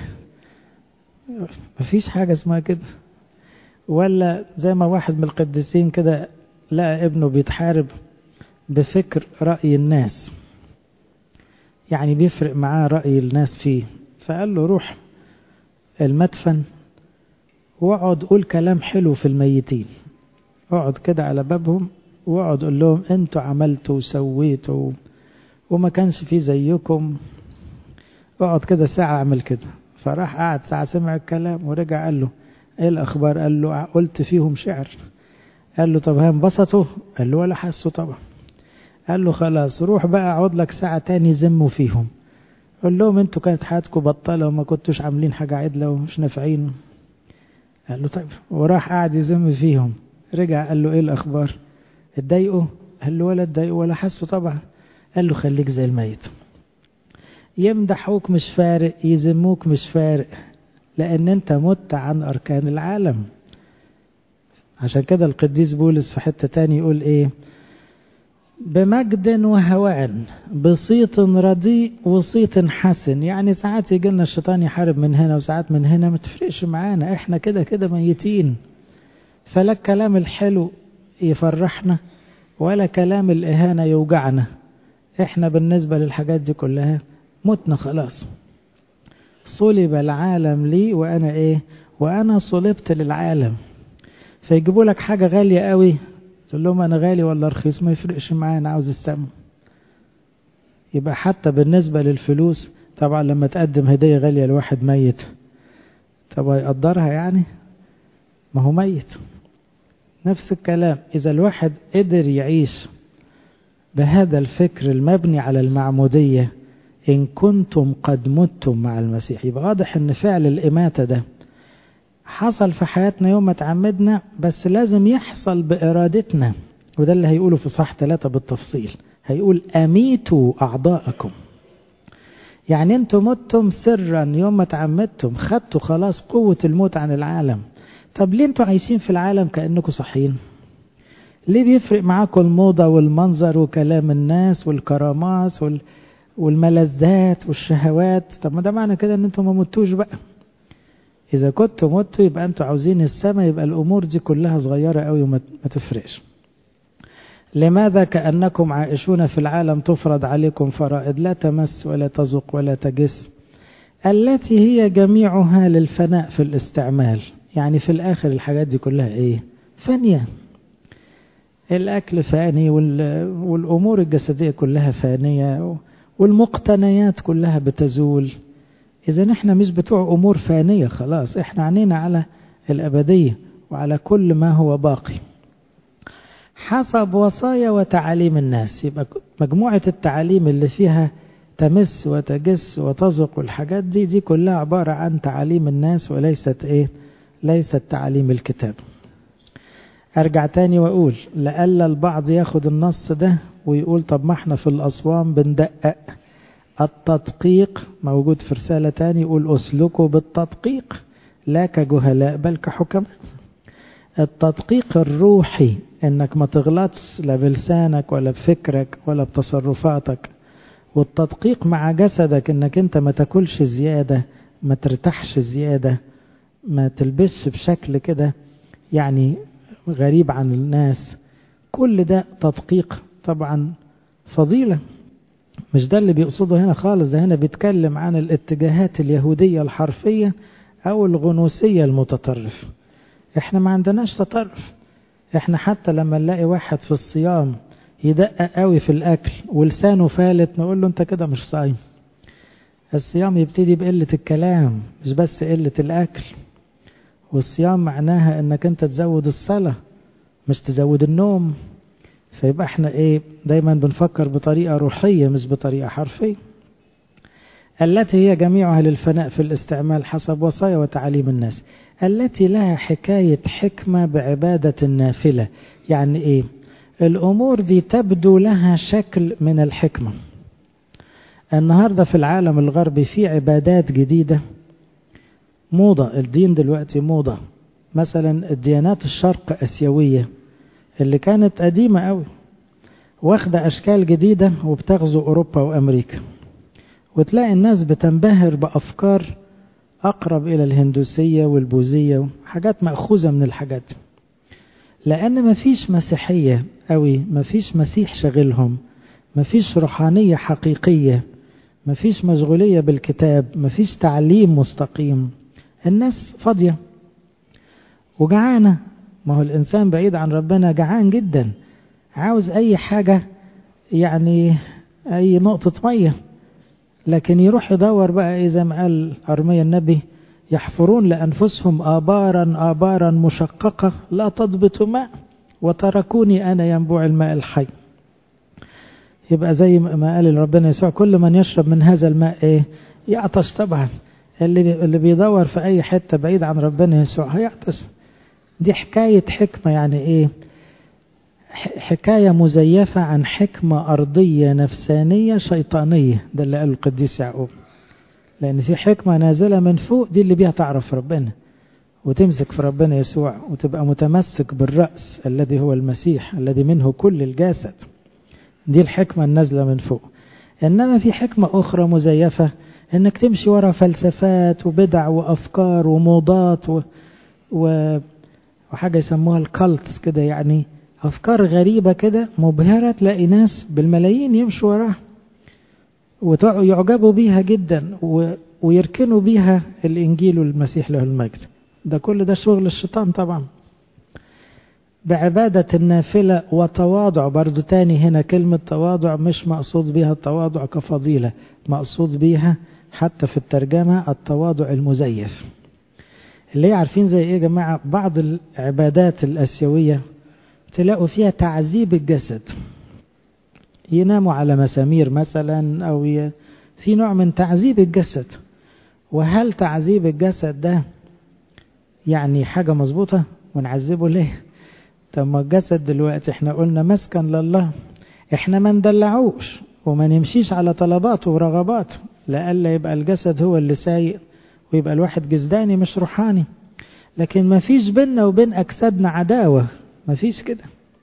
مفيش حاجة اسمها كده. ولا زي ما واحد من القديسين كده لقى ابنه بيتحارب بفكر رأي الناس، يعني بيفرق معاه رأي الناس فيه، فقال له روح المدفن واقعد قول كلام حلو في الميتين، اقعد كده على بابهم واقعد قول لهم انتوا عملتوا وسويتوا وما كانش فيه زيكم، اقعد كده ساعة اعمل كده. فراح قعد ساعة سمع الكلام ورجع قال له ايه الاخبار؟ قال له قلت فيهم شعر. قال له طب انبسطوا؟ قال له ولا حسوا طبعا. قال له خلاص روح بقى اقعد لك ساعة تاني زموا فيهم، قول لهم انتوا كانت حياتكم بطلة وما كنتوش عاملين حاجة عدلة ومش نافعين. قال له طيب، وراح قاعد يزم فيهم. رجع قال له ايه الاخبار؟ اتضايقوا؟ قال له ولا اتضايقوا ولا حسوا طبعا. قال له خليك زي الميت، يمدحوك مش فارق، يزموك مش فارق، لان انت مت عن اركان العالم. عشان كده القديس بولس في حتة تاني يقول ايه؟ بمجد وهوان، بصيت رديء وصيت حسن. يعني ساعات يجي لنا الشيطان يحارب من هنا وساعات من هنا، ما تفرقش معانا، احنا كده كده ميتين. فلا الكلام الحلو يفرحنا ولا كلام الإهانة يوجعنا. احنا بالنسبة للحاجات دي كلها متنا خلاص. صلب العالم لي وأنا ايه؟ وأنا صلبت للعالم. فيجيبوا لك حاجة غالية قوي تقول لهم أنا غالي ولا رخيص، ما يفرقش معانا، عاوز السم. يبقى حتى بالنسبة للفلوس، طبعا لما تقدم هدية غالية لواحد ميت، طب هيقدرها يعني؟ ما هو ميت. نفس الكلام، إذا الواحد قدر يعيش بهذا الفكر المبني على المعمودية، إن كنتم قد متم مع المسيح، يبقى واضح إن فعل الإماتة ده حصل في حياتنا يوم ما تعمدنا، بس لازم يحصل بإرادتنا. وده اللي هيقوله في صح 3 بالتفصيل، هيقول أميتوا أعضاءكم. يعني انتم متم سرا يوم ما تعمدتم، خدتوا خلاص قوة الموت عن العالم. طب ليه انتوا عايشين في العالم كأنكم صحيين؟ ليه بيفرق معاكم الموضة والمنظر وكلام الناس والكرامات والملذات والشهوات؟ طب ما ده معنى كده ان انتم ما متوش بقى. اذا كنتوا متوا يبقى انتوا عاوزين السماء، يبقى الامور دي كلها صغيرة قوي وما تفرقش. لماذا كأنكم عائشون في العالم تفرض عليكم فرائض لا تمس ولا تذق ولا تجس، التي هي جميعها للفناء في الاستعمال. يعني في الآخر الحاجات دي كلها ايه؟ فانية. الأكل فاني، والأمور الجسدية كلها فانية، والمقتنيات كلها بتزول. إذا نحن مش بتوع أمور فانية خلاص، احنا عنينا على الأبدية وعلى كل ما هو باقي حسب وصايا وتعاليم الناس. يبقى مجموعة التعاليم اللي فيها تمس وتجس وتذق والحاجات دي كلها عبارة عن تعاليم الناس، وليست ليست تعاليم الكتاب. ارجع تاني واقول لألا البعض ياخد النص ده ويقول طب ما احنا في الأصوام بندقق. التدقيق موجود في رسالة تاني، يقول اسلكوا بالتدقيق لا كجهلاء بل كحكماء. التدقيق الروحي انك ما تغلطش لا بلسانك ولا بفكرك ولا بتصرفاتك، والتدقيق مع جسدك انك انت ما تاكلش زيادة، ما ترتاحش زيادة، ما تلبسش بشكل كده يعني غريب عن الناس. كل ده تدقيق طبعا فضيلة. مش ده اللي بيقصده هنا خالص، ده هنا بيتكلم عن الاتجاهات اليهودية الحرفية او الغنوسية المتطرفة. احنا ما عندناش تطرف. احنا حتى لما نلاقي واحد في الصيام يدقق قوي في الاكل ولسانه فالت، نقول له انت كده مش صايم. الصيام يبتدي بقلة الكلام مش بس قلة الاكل. والصيام معناها انك انت تزود الصلاة مش تزود النوم. فيبقى احنا دايما بنفكر بطريقة روحية مش بطريقة حرفية. التي هي جميعها للفناء في الاستعمال حسب وصايا وتعاليم الناس، التي لها حكاية حكمة بعبادة النافلة. يعني الأمور دي تبدو لها شكل من الحكمة. النهاردة في العالم الغربي في عبادات جديدة موضة، الدين دلوقتي موضة. مثلا الديانات الشرق أسيوية اللي كانت قديمة قوي واخدة أشكال جديدة وبتغزو أوروبا وأمريكا، وتلاقي الناس بتنبهر بأفكار أقرب إلى الهندوسية والبوذية، حاجات مأخوذة من الحاجات، لأن مفيش مسيحية قوي، مفيش مسيح شغلهم، مفيش روحانية حقيقية، مفيش مشغولية بالكتاب، مفيش تعليم مستقيم. الناس فاضية وجعانة. ما هو الإنسان بعيد عن ربنا جعان جدا، عاوز أي حاجة، يعني أي نقطة مية. لكن يروح يدور بقى زي ما قال أرميا النبي، يحفرون لأنفسهم آبارا مشققة لا تضبط ماء وتركوني أنا ينبوع الماء الحي. يبقى زي ما قال ربنا يسوع كل من يشرب من هذا الماء يعطش. طبعا اللي بيدور في أي حتة بعيد عن ربنا يسوع هيعطش. دي حكاية حكمة، يعني حكاية مزيفة عن حكمة أرضية نفسانية شيطانية. ده اللي قاله القديس يعقوب، لأن في حكمة نازلة من فوق، دي اللي بيها تعرف ربنا وتمسك في ربنا يسوع وتبقى متمسك بالرأس الذي هو المسيح الذي منه كل الجسد. دي الحكمة النازلة من فوق. إنما في حكمة أخرى مزيفة، إنك تمشي ورا فلسفات وبدع وأفكار وموضات وحاجة يسموها الكالت كده، يعني أفكار غريبة كده مبهرة، تلاقي ناس بالملايين يمشوا وراها ويعجبوا بيها جدا ويركنوا بيها الإنجيل والمسيح له المجد. ده كل ده شغل الشيطان طبعا. بعبادة النافلة وتواضع. برضو تاني هنا كلمة تواضع مش مقصود بها التواضع كفضيلة، مقصود بها حتى في الترجمة التواضع المزيف. اللي هي عارفين زي ايه يا جماعة؟ بعض العبادات الآسيوية تلاقوا فيها تعذيب الجسد، يناموا على مسامير مثلا، أو في نوع من تعذيب الجسد. وهل تعذيب الجسد ده يعني حاجة مظبوطة؟ ونعذبه ليه؟ طب ما الجسد دلوقتي احنا قلنا مسكن لله، احنا ما ندلعوش وما نمشيش على طلباته ورغباته، لألا يبقى الجسد هو اللي سايق ويبقى الواحد جسداني مش روحاني. لكن ما فيش بيننا وبين أجسادنا عداوة، ما فيش كده،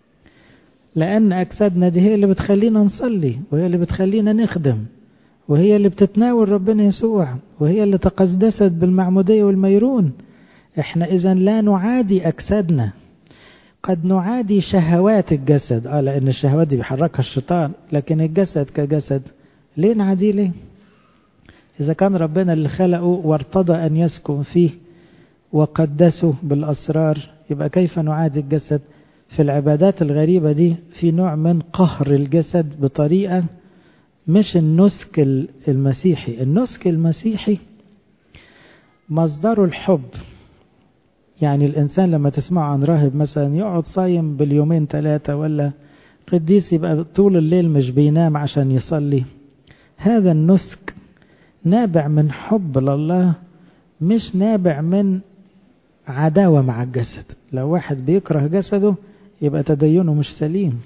لأن أجسادنا دي هي اللي بتخلينا نصلي، وهي اللي بتخلينا نخدم، وهي اللي بتتناول ربنا يسوع، وهي اللي تقدست بالمعمودية والميرون. احنا إذن لا نعادي أجسادنا، قد نعادي شهوات الجسد، لأن الشهوات دي بيحركها الشيطان، لكن الجسد كجسد ليه نعاديه ليه؟ إذا كان ربنا اللي خلقه وارتضى أن يسكن فيه وقدسه بالأسرار، يبقى كيف نعادي الجسد؟ في العبادات الغريبة دي في نوع من قهر الجسد بطريقة مش النسك المسيحي. النسك المسيحي مصدره الحب. يعني الإنسان لما تسمع عن راهب مثلا يقعد صايم باليومين 3، ولا قديس يبقى طول الليل مش بينام عشان يصلي، هذا النسك نابع من حب لله، مش نابع من عداوة مع الجسد. لو واحد بيكره جسده يبقى تدينه مش سليم،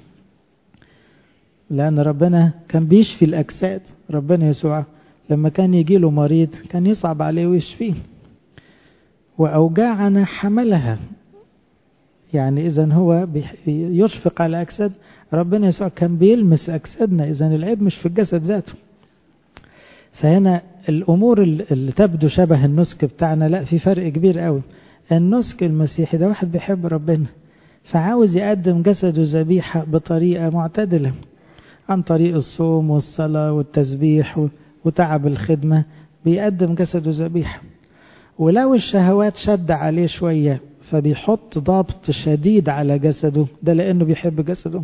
لأن ربنا كان بيشفي الأجساد. ربنا يسوع لما كان يجيله مريض كان يصعب عليه ويشفيه، وأوجاعنا حملها. يعني إذن هو يشفق على أجساد، ربنا يسوع كان بيلمس أجسادنا. إذن العيب مش في الجسد ذاته. فهنا الأمور اللي تبدو شبه النسك بتاعنا، لا، في فرق كبير قوي. النسك المسيحي ده واحد بيحب ربنا، فعاوز يقدم جسده ذبيحة بطريقة معتدلة، عن طريق الصوم والصلاة والتسبيح وتعب الخدمة، بيقدم جسده ذبيحة. ولو الشهوات شد عليه شوية فبيحط ضابط شديد على جسده، ده لأنه بيحب جسده.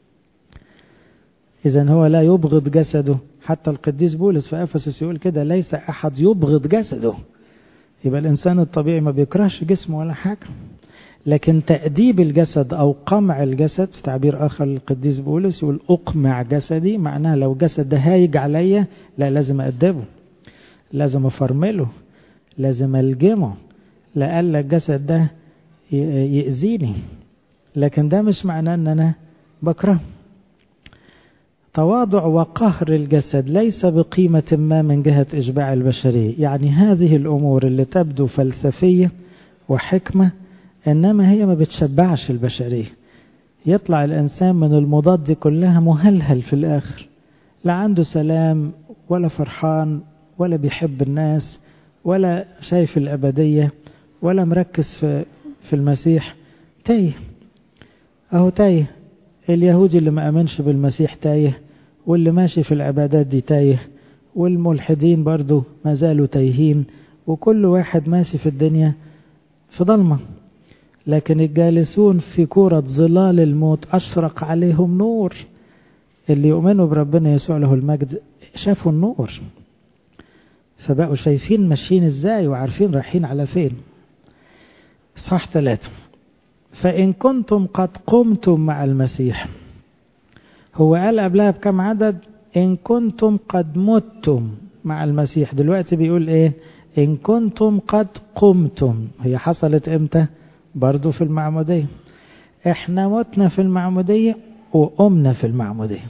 إذن هو لا يبغض جسده. حتى القديس بولس في أفسس يقول كده: ليس أحد يبغض جسده. يبقى الإنسان الطبيعي ما بيكرهش جسمه ولا حاجة، لكن تأديب الجسد أو قمع الجسد، في تعبير آخر للقديس بولس يقول أقمع جسدي، معناها لو جسد ده هايج عليا، لا، لازم أدبه، لازم أفرمله، لازم ألجمه، لألا الجسد ده يأذيني. لكن ده مش معناه أن أنا بكره. تواضع وقهر الجسد ليس بقيمة ما من جهة إشباع البشرية. يعني هذه الأمور اللي تبدو فلسفية وحكمة، إنما هي ما بتشبعش البشرية. يطلع الإنسان من المضاد دي كلها مهلهل في الآخر، لا عنده سلام ولا فرحان ولا بيحب الناس ولا شايف الأبدية ولا مركز في المسيح. تايه أهو، تايه. اليهودي اللي ما أمنش بالمسيح تايه، واللي ماشي في العبادات دي تايه، والملحدين برضو ما زالوا تايهين، وكل واحد ماشي في الدنيا في ضلمة. لكن الجالسون في كورة ظلال الموت أشرق عليهم نور. اللي يؤمنوا بربنا يسوع له المجد شافوا النور، فبقوا شايفين ماشيين ازاي وعارفين رايحين على فين. صح 3: فإن كنتم قد قمتم مع المسيح. هو قال قبلها بكم عدد؟ إن كنتم قد متم مع المسيح. دلوقتي بيقول إيه؟ إن كنتم قد قمتم. هي حصلت إمتى؟ برضو في المعمودية. إحنا متنا في المعمودية وقمنا في المعمودية.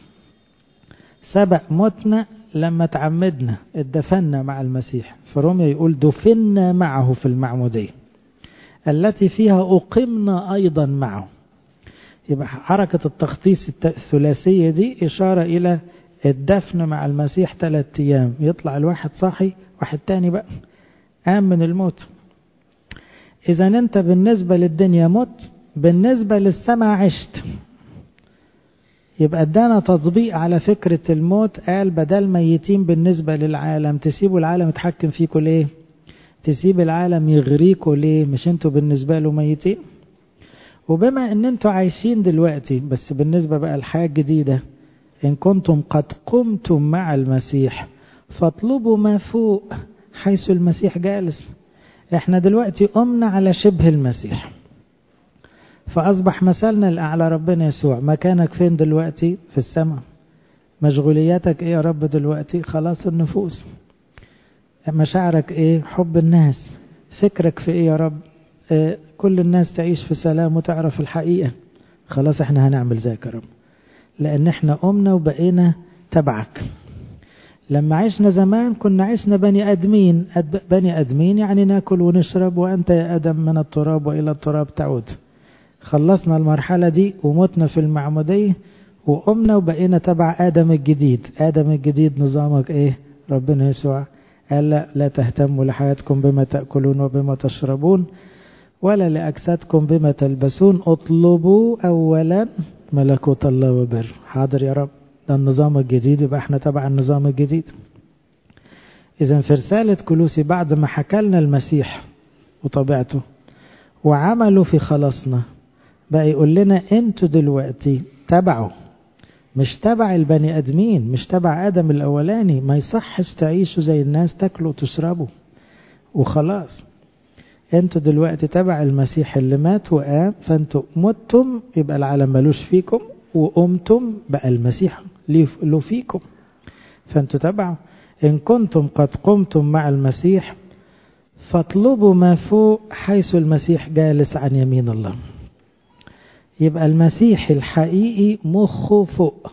سبق متنا لما تعمدنا، اتدفنا مع المسيح. في روميا يقول دفنا معه في المعمودية التي فيها أقمنا أيضا معه. يبقى حركة التخطيص الثلاثية دي إشارة إلى الدفن مع المسيح 3 أيام. يطلع الواحد صاحي، واحد تاني بقى قام من الموت. إذا أنت بالنسبة للدنيا مت، بالنسبة للسماء عشت. يبقى ادانا تطبيق على فكرة الموت. قال بدل ميتين بالنسبة للعالم، تسيبوا العالم يتحكم فيكم ليه؟ تسيب العالم يغريكوا ليه؟ مش انتوا بالنسبة له ميتين؟ وبما ان انتوا عايشين دلوقتي، بس بالنسبة بقى الحياة الجديدة، ان كنتم قد قمتم مع المسيح فاطلبوا ما فوق حيث المسيح جالس. احنا دلوقتي قمنا على شبه المسيح، فأصبح مثلنا الأعلى ربنا يسوع. مكانك فين دلوقتي؟ في السماء. مشغولياتك ايه يا رب دلوقتي؟ خلاص النفوس. مشاعرك ايه؟ حب الناس. فكرك في ايه يا رب؟ كل الناس تعيش في سلام وتعرف الحقيقة. خلاص احنا هنعمل ذاك يا رب، لأن احنا قمنا وبقينا تبعك. لما عشنا زمان كنا عشنا بني أدمين. بني أدمين يعني ناكل ونشرب، وأنت يا آدم من التراب وإلى التراب تعود. خلصنا المرحلة دي ومتنا في المعمودية وقمنا وبقينا تبع آدم الجديد. آدم الجديد نظامك إيه؟ ربنا يسوع قال لا تهتموا لحياتكم بما تأكلون وبما تشربون، ولا لأجسادكم بما تلبسون، اطلبوا أولا ملكوت الله وبر. حاضر يا رب، ده النظام الجديد، يبقى احنا تبع النظام الجديد. إذن في رسالة كولوسي بعد ما حكى لنا المسيح وطبيعته وعمله في خلاصنا، بقى يقول لنا انتوا دلوقتي تبعه، مش تبع البني ادمين، مش تبع ادم الاولاني. ما يصحش تعيشوا زي الناس تاكلوا وتشربوا وخلاص. انتوا دلوقتي تبع المسيح اللي مات وقام، فانتوا متم يبقى العالم ملوش فيكم، وقمتم بقى المسيح له فيكم، فانتوا تبعه. ان كنتم قد قمتم مع المسيح فاطلبوا ما فوق حيث المسيح جالس عن يمين الله. يبقى المسيح الحقيقي مخه فوق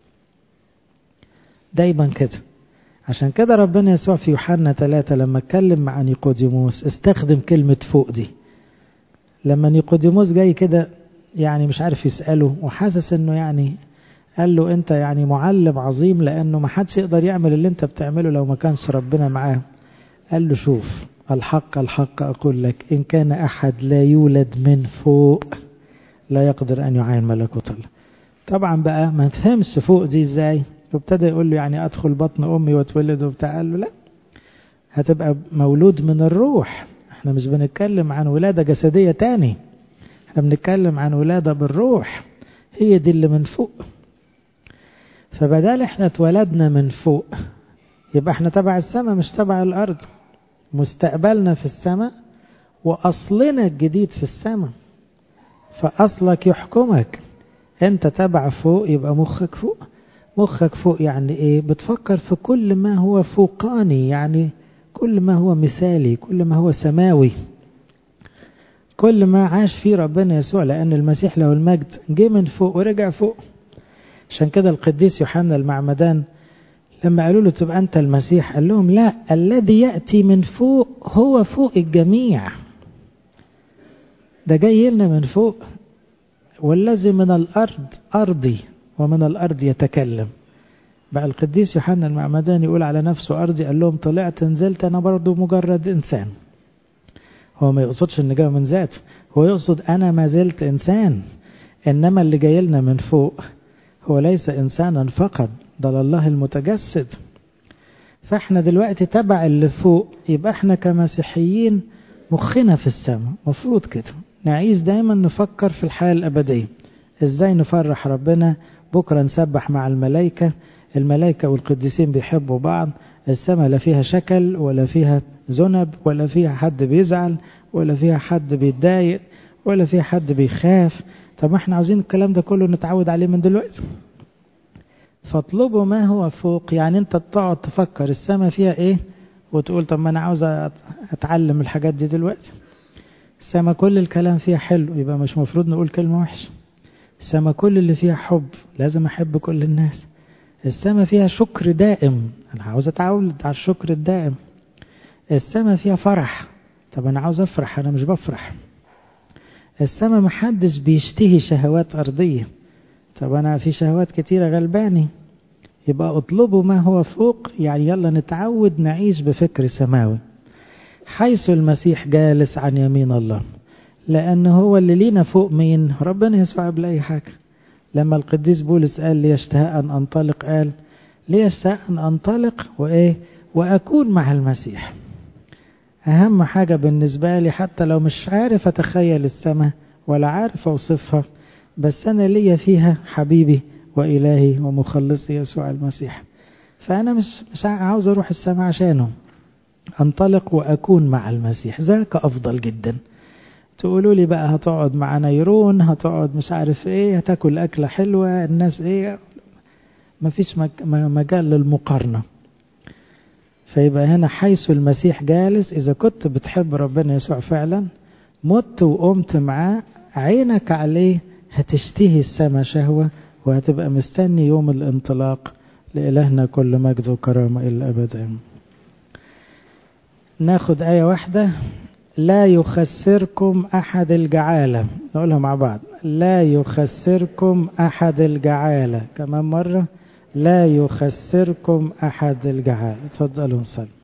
دايما كده. عشان كده ربنا يسوع في يوحنا 3 لما اتكلم مع نيقوديموس استخدم كلمة فوق دي. لما نيقوديموس جاي كده يعني مش عارف يسأله وحاسس انه يعني قال له انت يعني معلم عظيم، لانه ما حدش يقدر يعمل اللي انت بتعمله لو ما كانش ربنا معاه. قال له شوف، الحق الحق اقول لك ان كان احد لا يولد من فوق لا يقدر أن يعاين ملكوت الله. طبعا بقى ما نفهمش فوق دي ازاي، وابتدى يقول له يعني أدخل بطن أمي واتولد وبتاع. قال له لا، هتبقى مولود من الروح. احنا مش بنتكلم عن ولادة جسدية تاني، احنا بنتكلم عن ولادة بالروح، هي دي اللي من فوق. فبدال احنا اتولدنا من فوق يبقى احنا تبع السماء مش تبع الأرض. مستقبلنا في السماء وأصلنا الجديد في السماء، فأصلك يحكمك. انت تبع فوق يبقى مخك فوق. مخك فوق يعني ايه؟ بتفكر في كل ما هو فوقاني، يعني كل ما هو مثالي، كل ما هو سماوي، كل ما عاش فيه ربنا يسوع، لأن المسيح له المجد جه من فوق ورجع فوق. عشان كده القديس يوحنا المعمدان لما قالوا له تبقى أنت المسيح، قال لهم لا، الذي يأتي من فوق هو فوق الجميع. ده جاي لنا من فوق. والذي من الأرض أرضي ومن الأرض يتكلم. بقى القديس يوحنا المعمدان يقول على نفسه أرضي، قال لهم طلعت نزلت أنا برضو مجرد إنسان. هو ما يقصدش إن جاء من ذاته، هو يقصد أنا ما زلت إنسان. إنما اللي جاي لنا من فوق هو ليس إنسانا فقط، ده الله المتجسد. فإحنا دلوقتي تبع اللي فوق، يبقى إحنا كمسيحيين مخنا في السماء. مفروض كده نعيش دايما نفكر في الحياة الأبدية، إزاي نفرح ربنا. بكرة نسبح مع الملائكة، الملائكة والقديسين بيحبوا بعض. السماء لا فيها شكل ولا فيها ذنب ولا فيها حد بيزعل ولا فيها حد بيتضايق ولا فيها حد بيخاف. طب احنا عاوزين الكلام ده كله نتعود عليه من دلوقتي. فاطلبوا ما هو فوق، يعني انت تقعد تفكر السماء فيها ايه وتقول طب ما انا عاوز اتعلم الحاجات دي دلوقتي. السماء كل الكلام فيها حلو، يبقى مش مفروض نقول كلمة وحشة. السماء كل اللي فيها حب، لازم احب كل الناس. السماء فيها شكر دائم، انا عاوز اتعود على الشكر الدائم. السماء فيها فرح، طب انا عاوز افرح، انا مش بفرح. السماء محدش بيشتهي شهوات ارضية، طب انا في شهوات كتيرة غلباني. يبقى اطلبوا ما هو فوق، يعني يلا نتعود نعيش بفكر سماوي حيث المسيح جالس عن يمين الله. لأنه هو اللي لينا فوق مين؟ ربنا يسوع قبل أي حاجة. لما القديس بولس قال لي يشتهى أن أنطلق، قال لي يشتهى أن أنطلق وإيه؟ وأكون مع المسيح. أهم حاجة بالنسبة لي، حتى لو مش عارف أتخيل السماء ولا عارف أوصفها، بس أنا ليا فيها حبيبي وإلهي ومخلصي يسوع المسيح. فأنا مش عاوز أروح السماء عشانه، أنطلق وأكون مع المسيح، ذاك أفضل جدا. تقولوا لي بقى هتقعد مع نيرون، هتقعد مش عارف ايه، هتاكل أكلة حلوة، الناس ايه، مفيش مجال للمقارنة. فيبقى هنا حيث المسيح جالس، إذا كنت بتحب ربنا يسوع فعلا، مت وقمت معاه، عينك عليه، هتشتهي السما شهوة، وهتبقى مستني يوم الانطلاق. لإلهنا كل مجد وكرامة إلى الأبد. ناخد آية واحدة: لا يخسركم أحد الجعالة. نقولها مع بعض: لا يخسركم أحد الجعالة. كمان مرة: لا يخسركم أحد الجعالة. تفضلوا نصلي.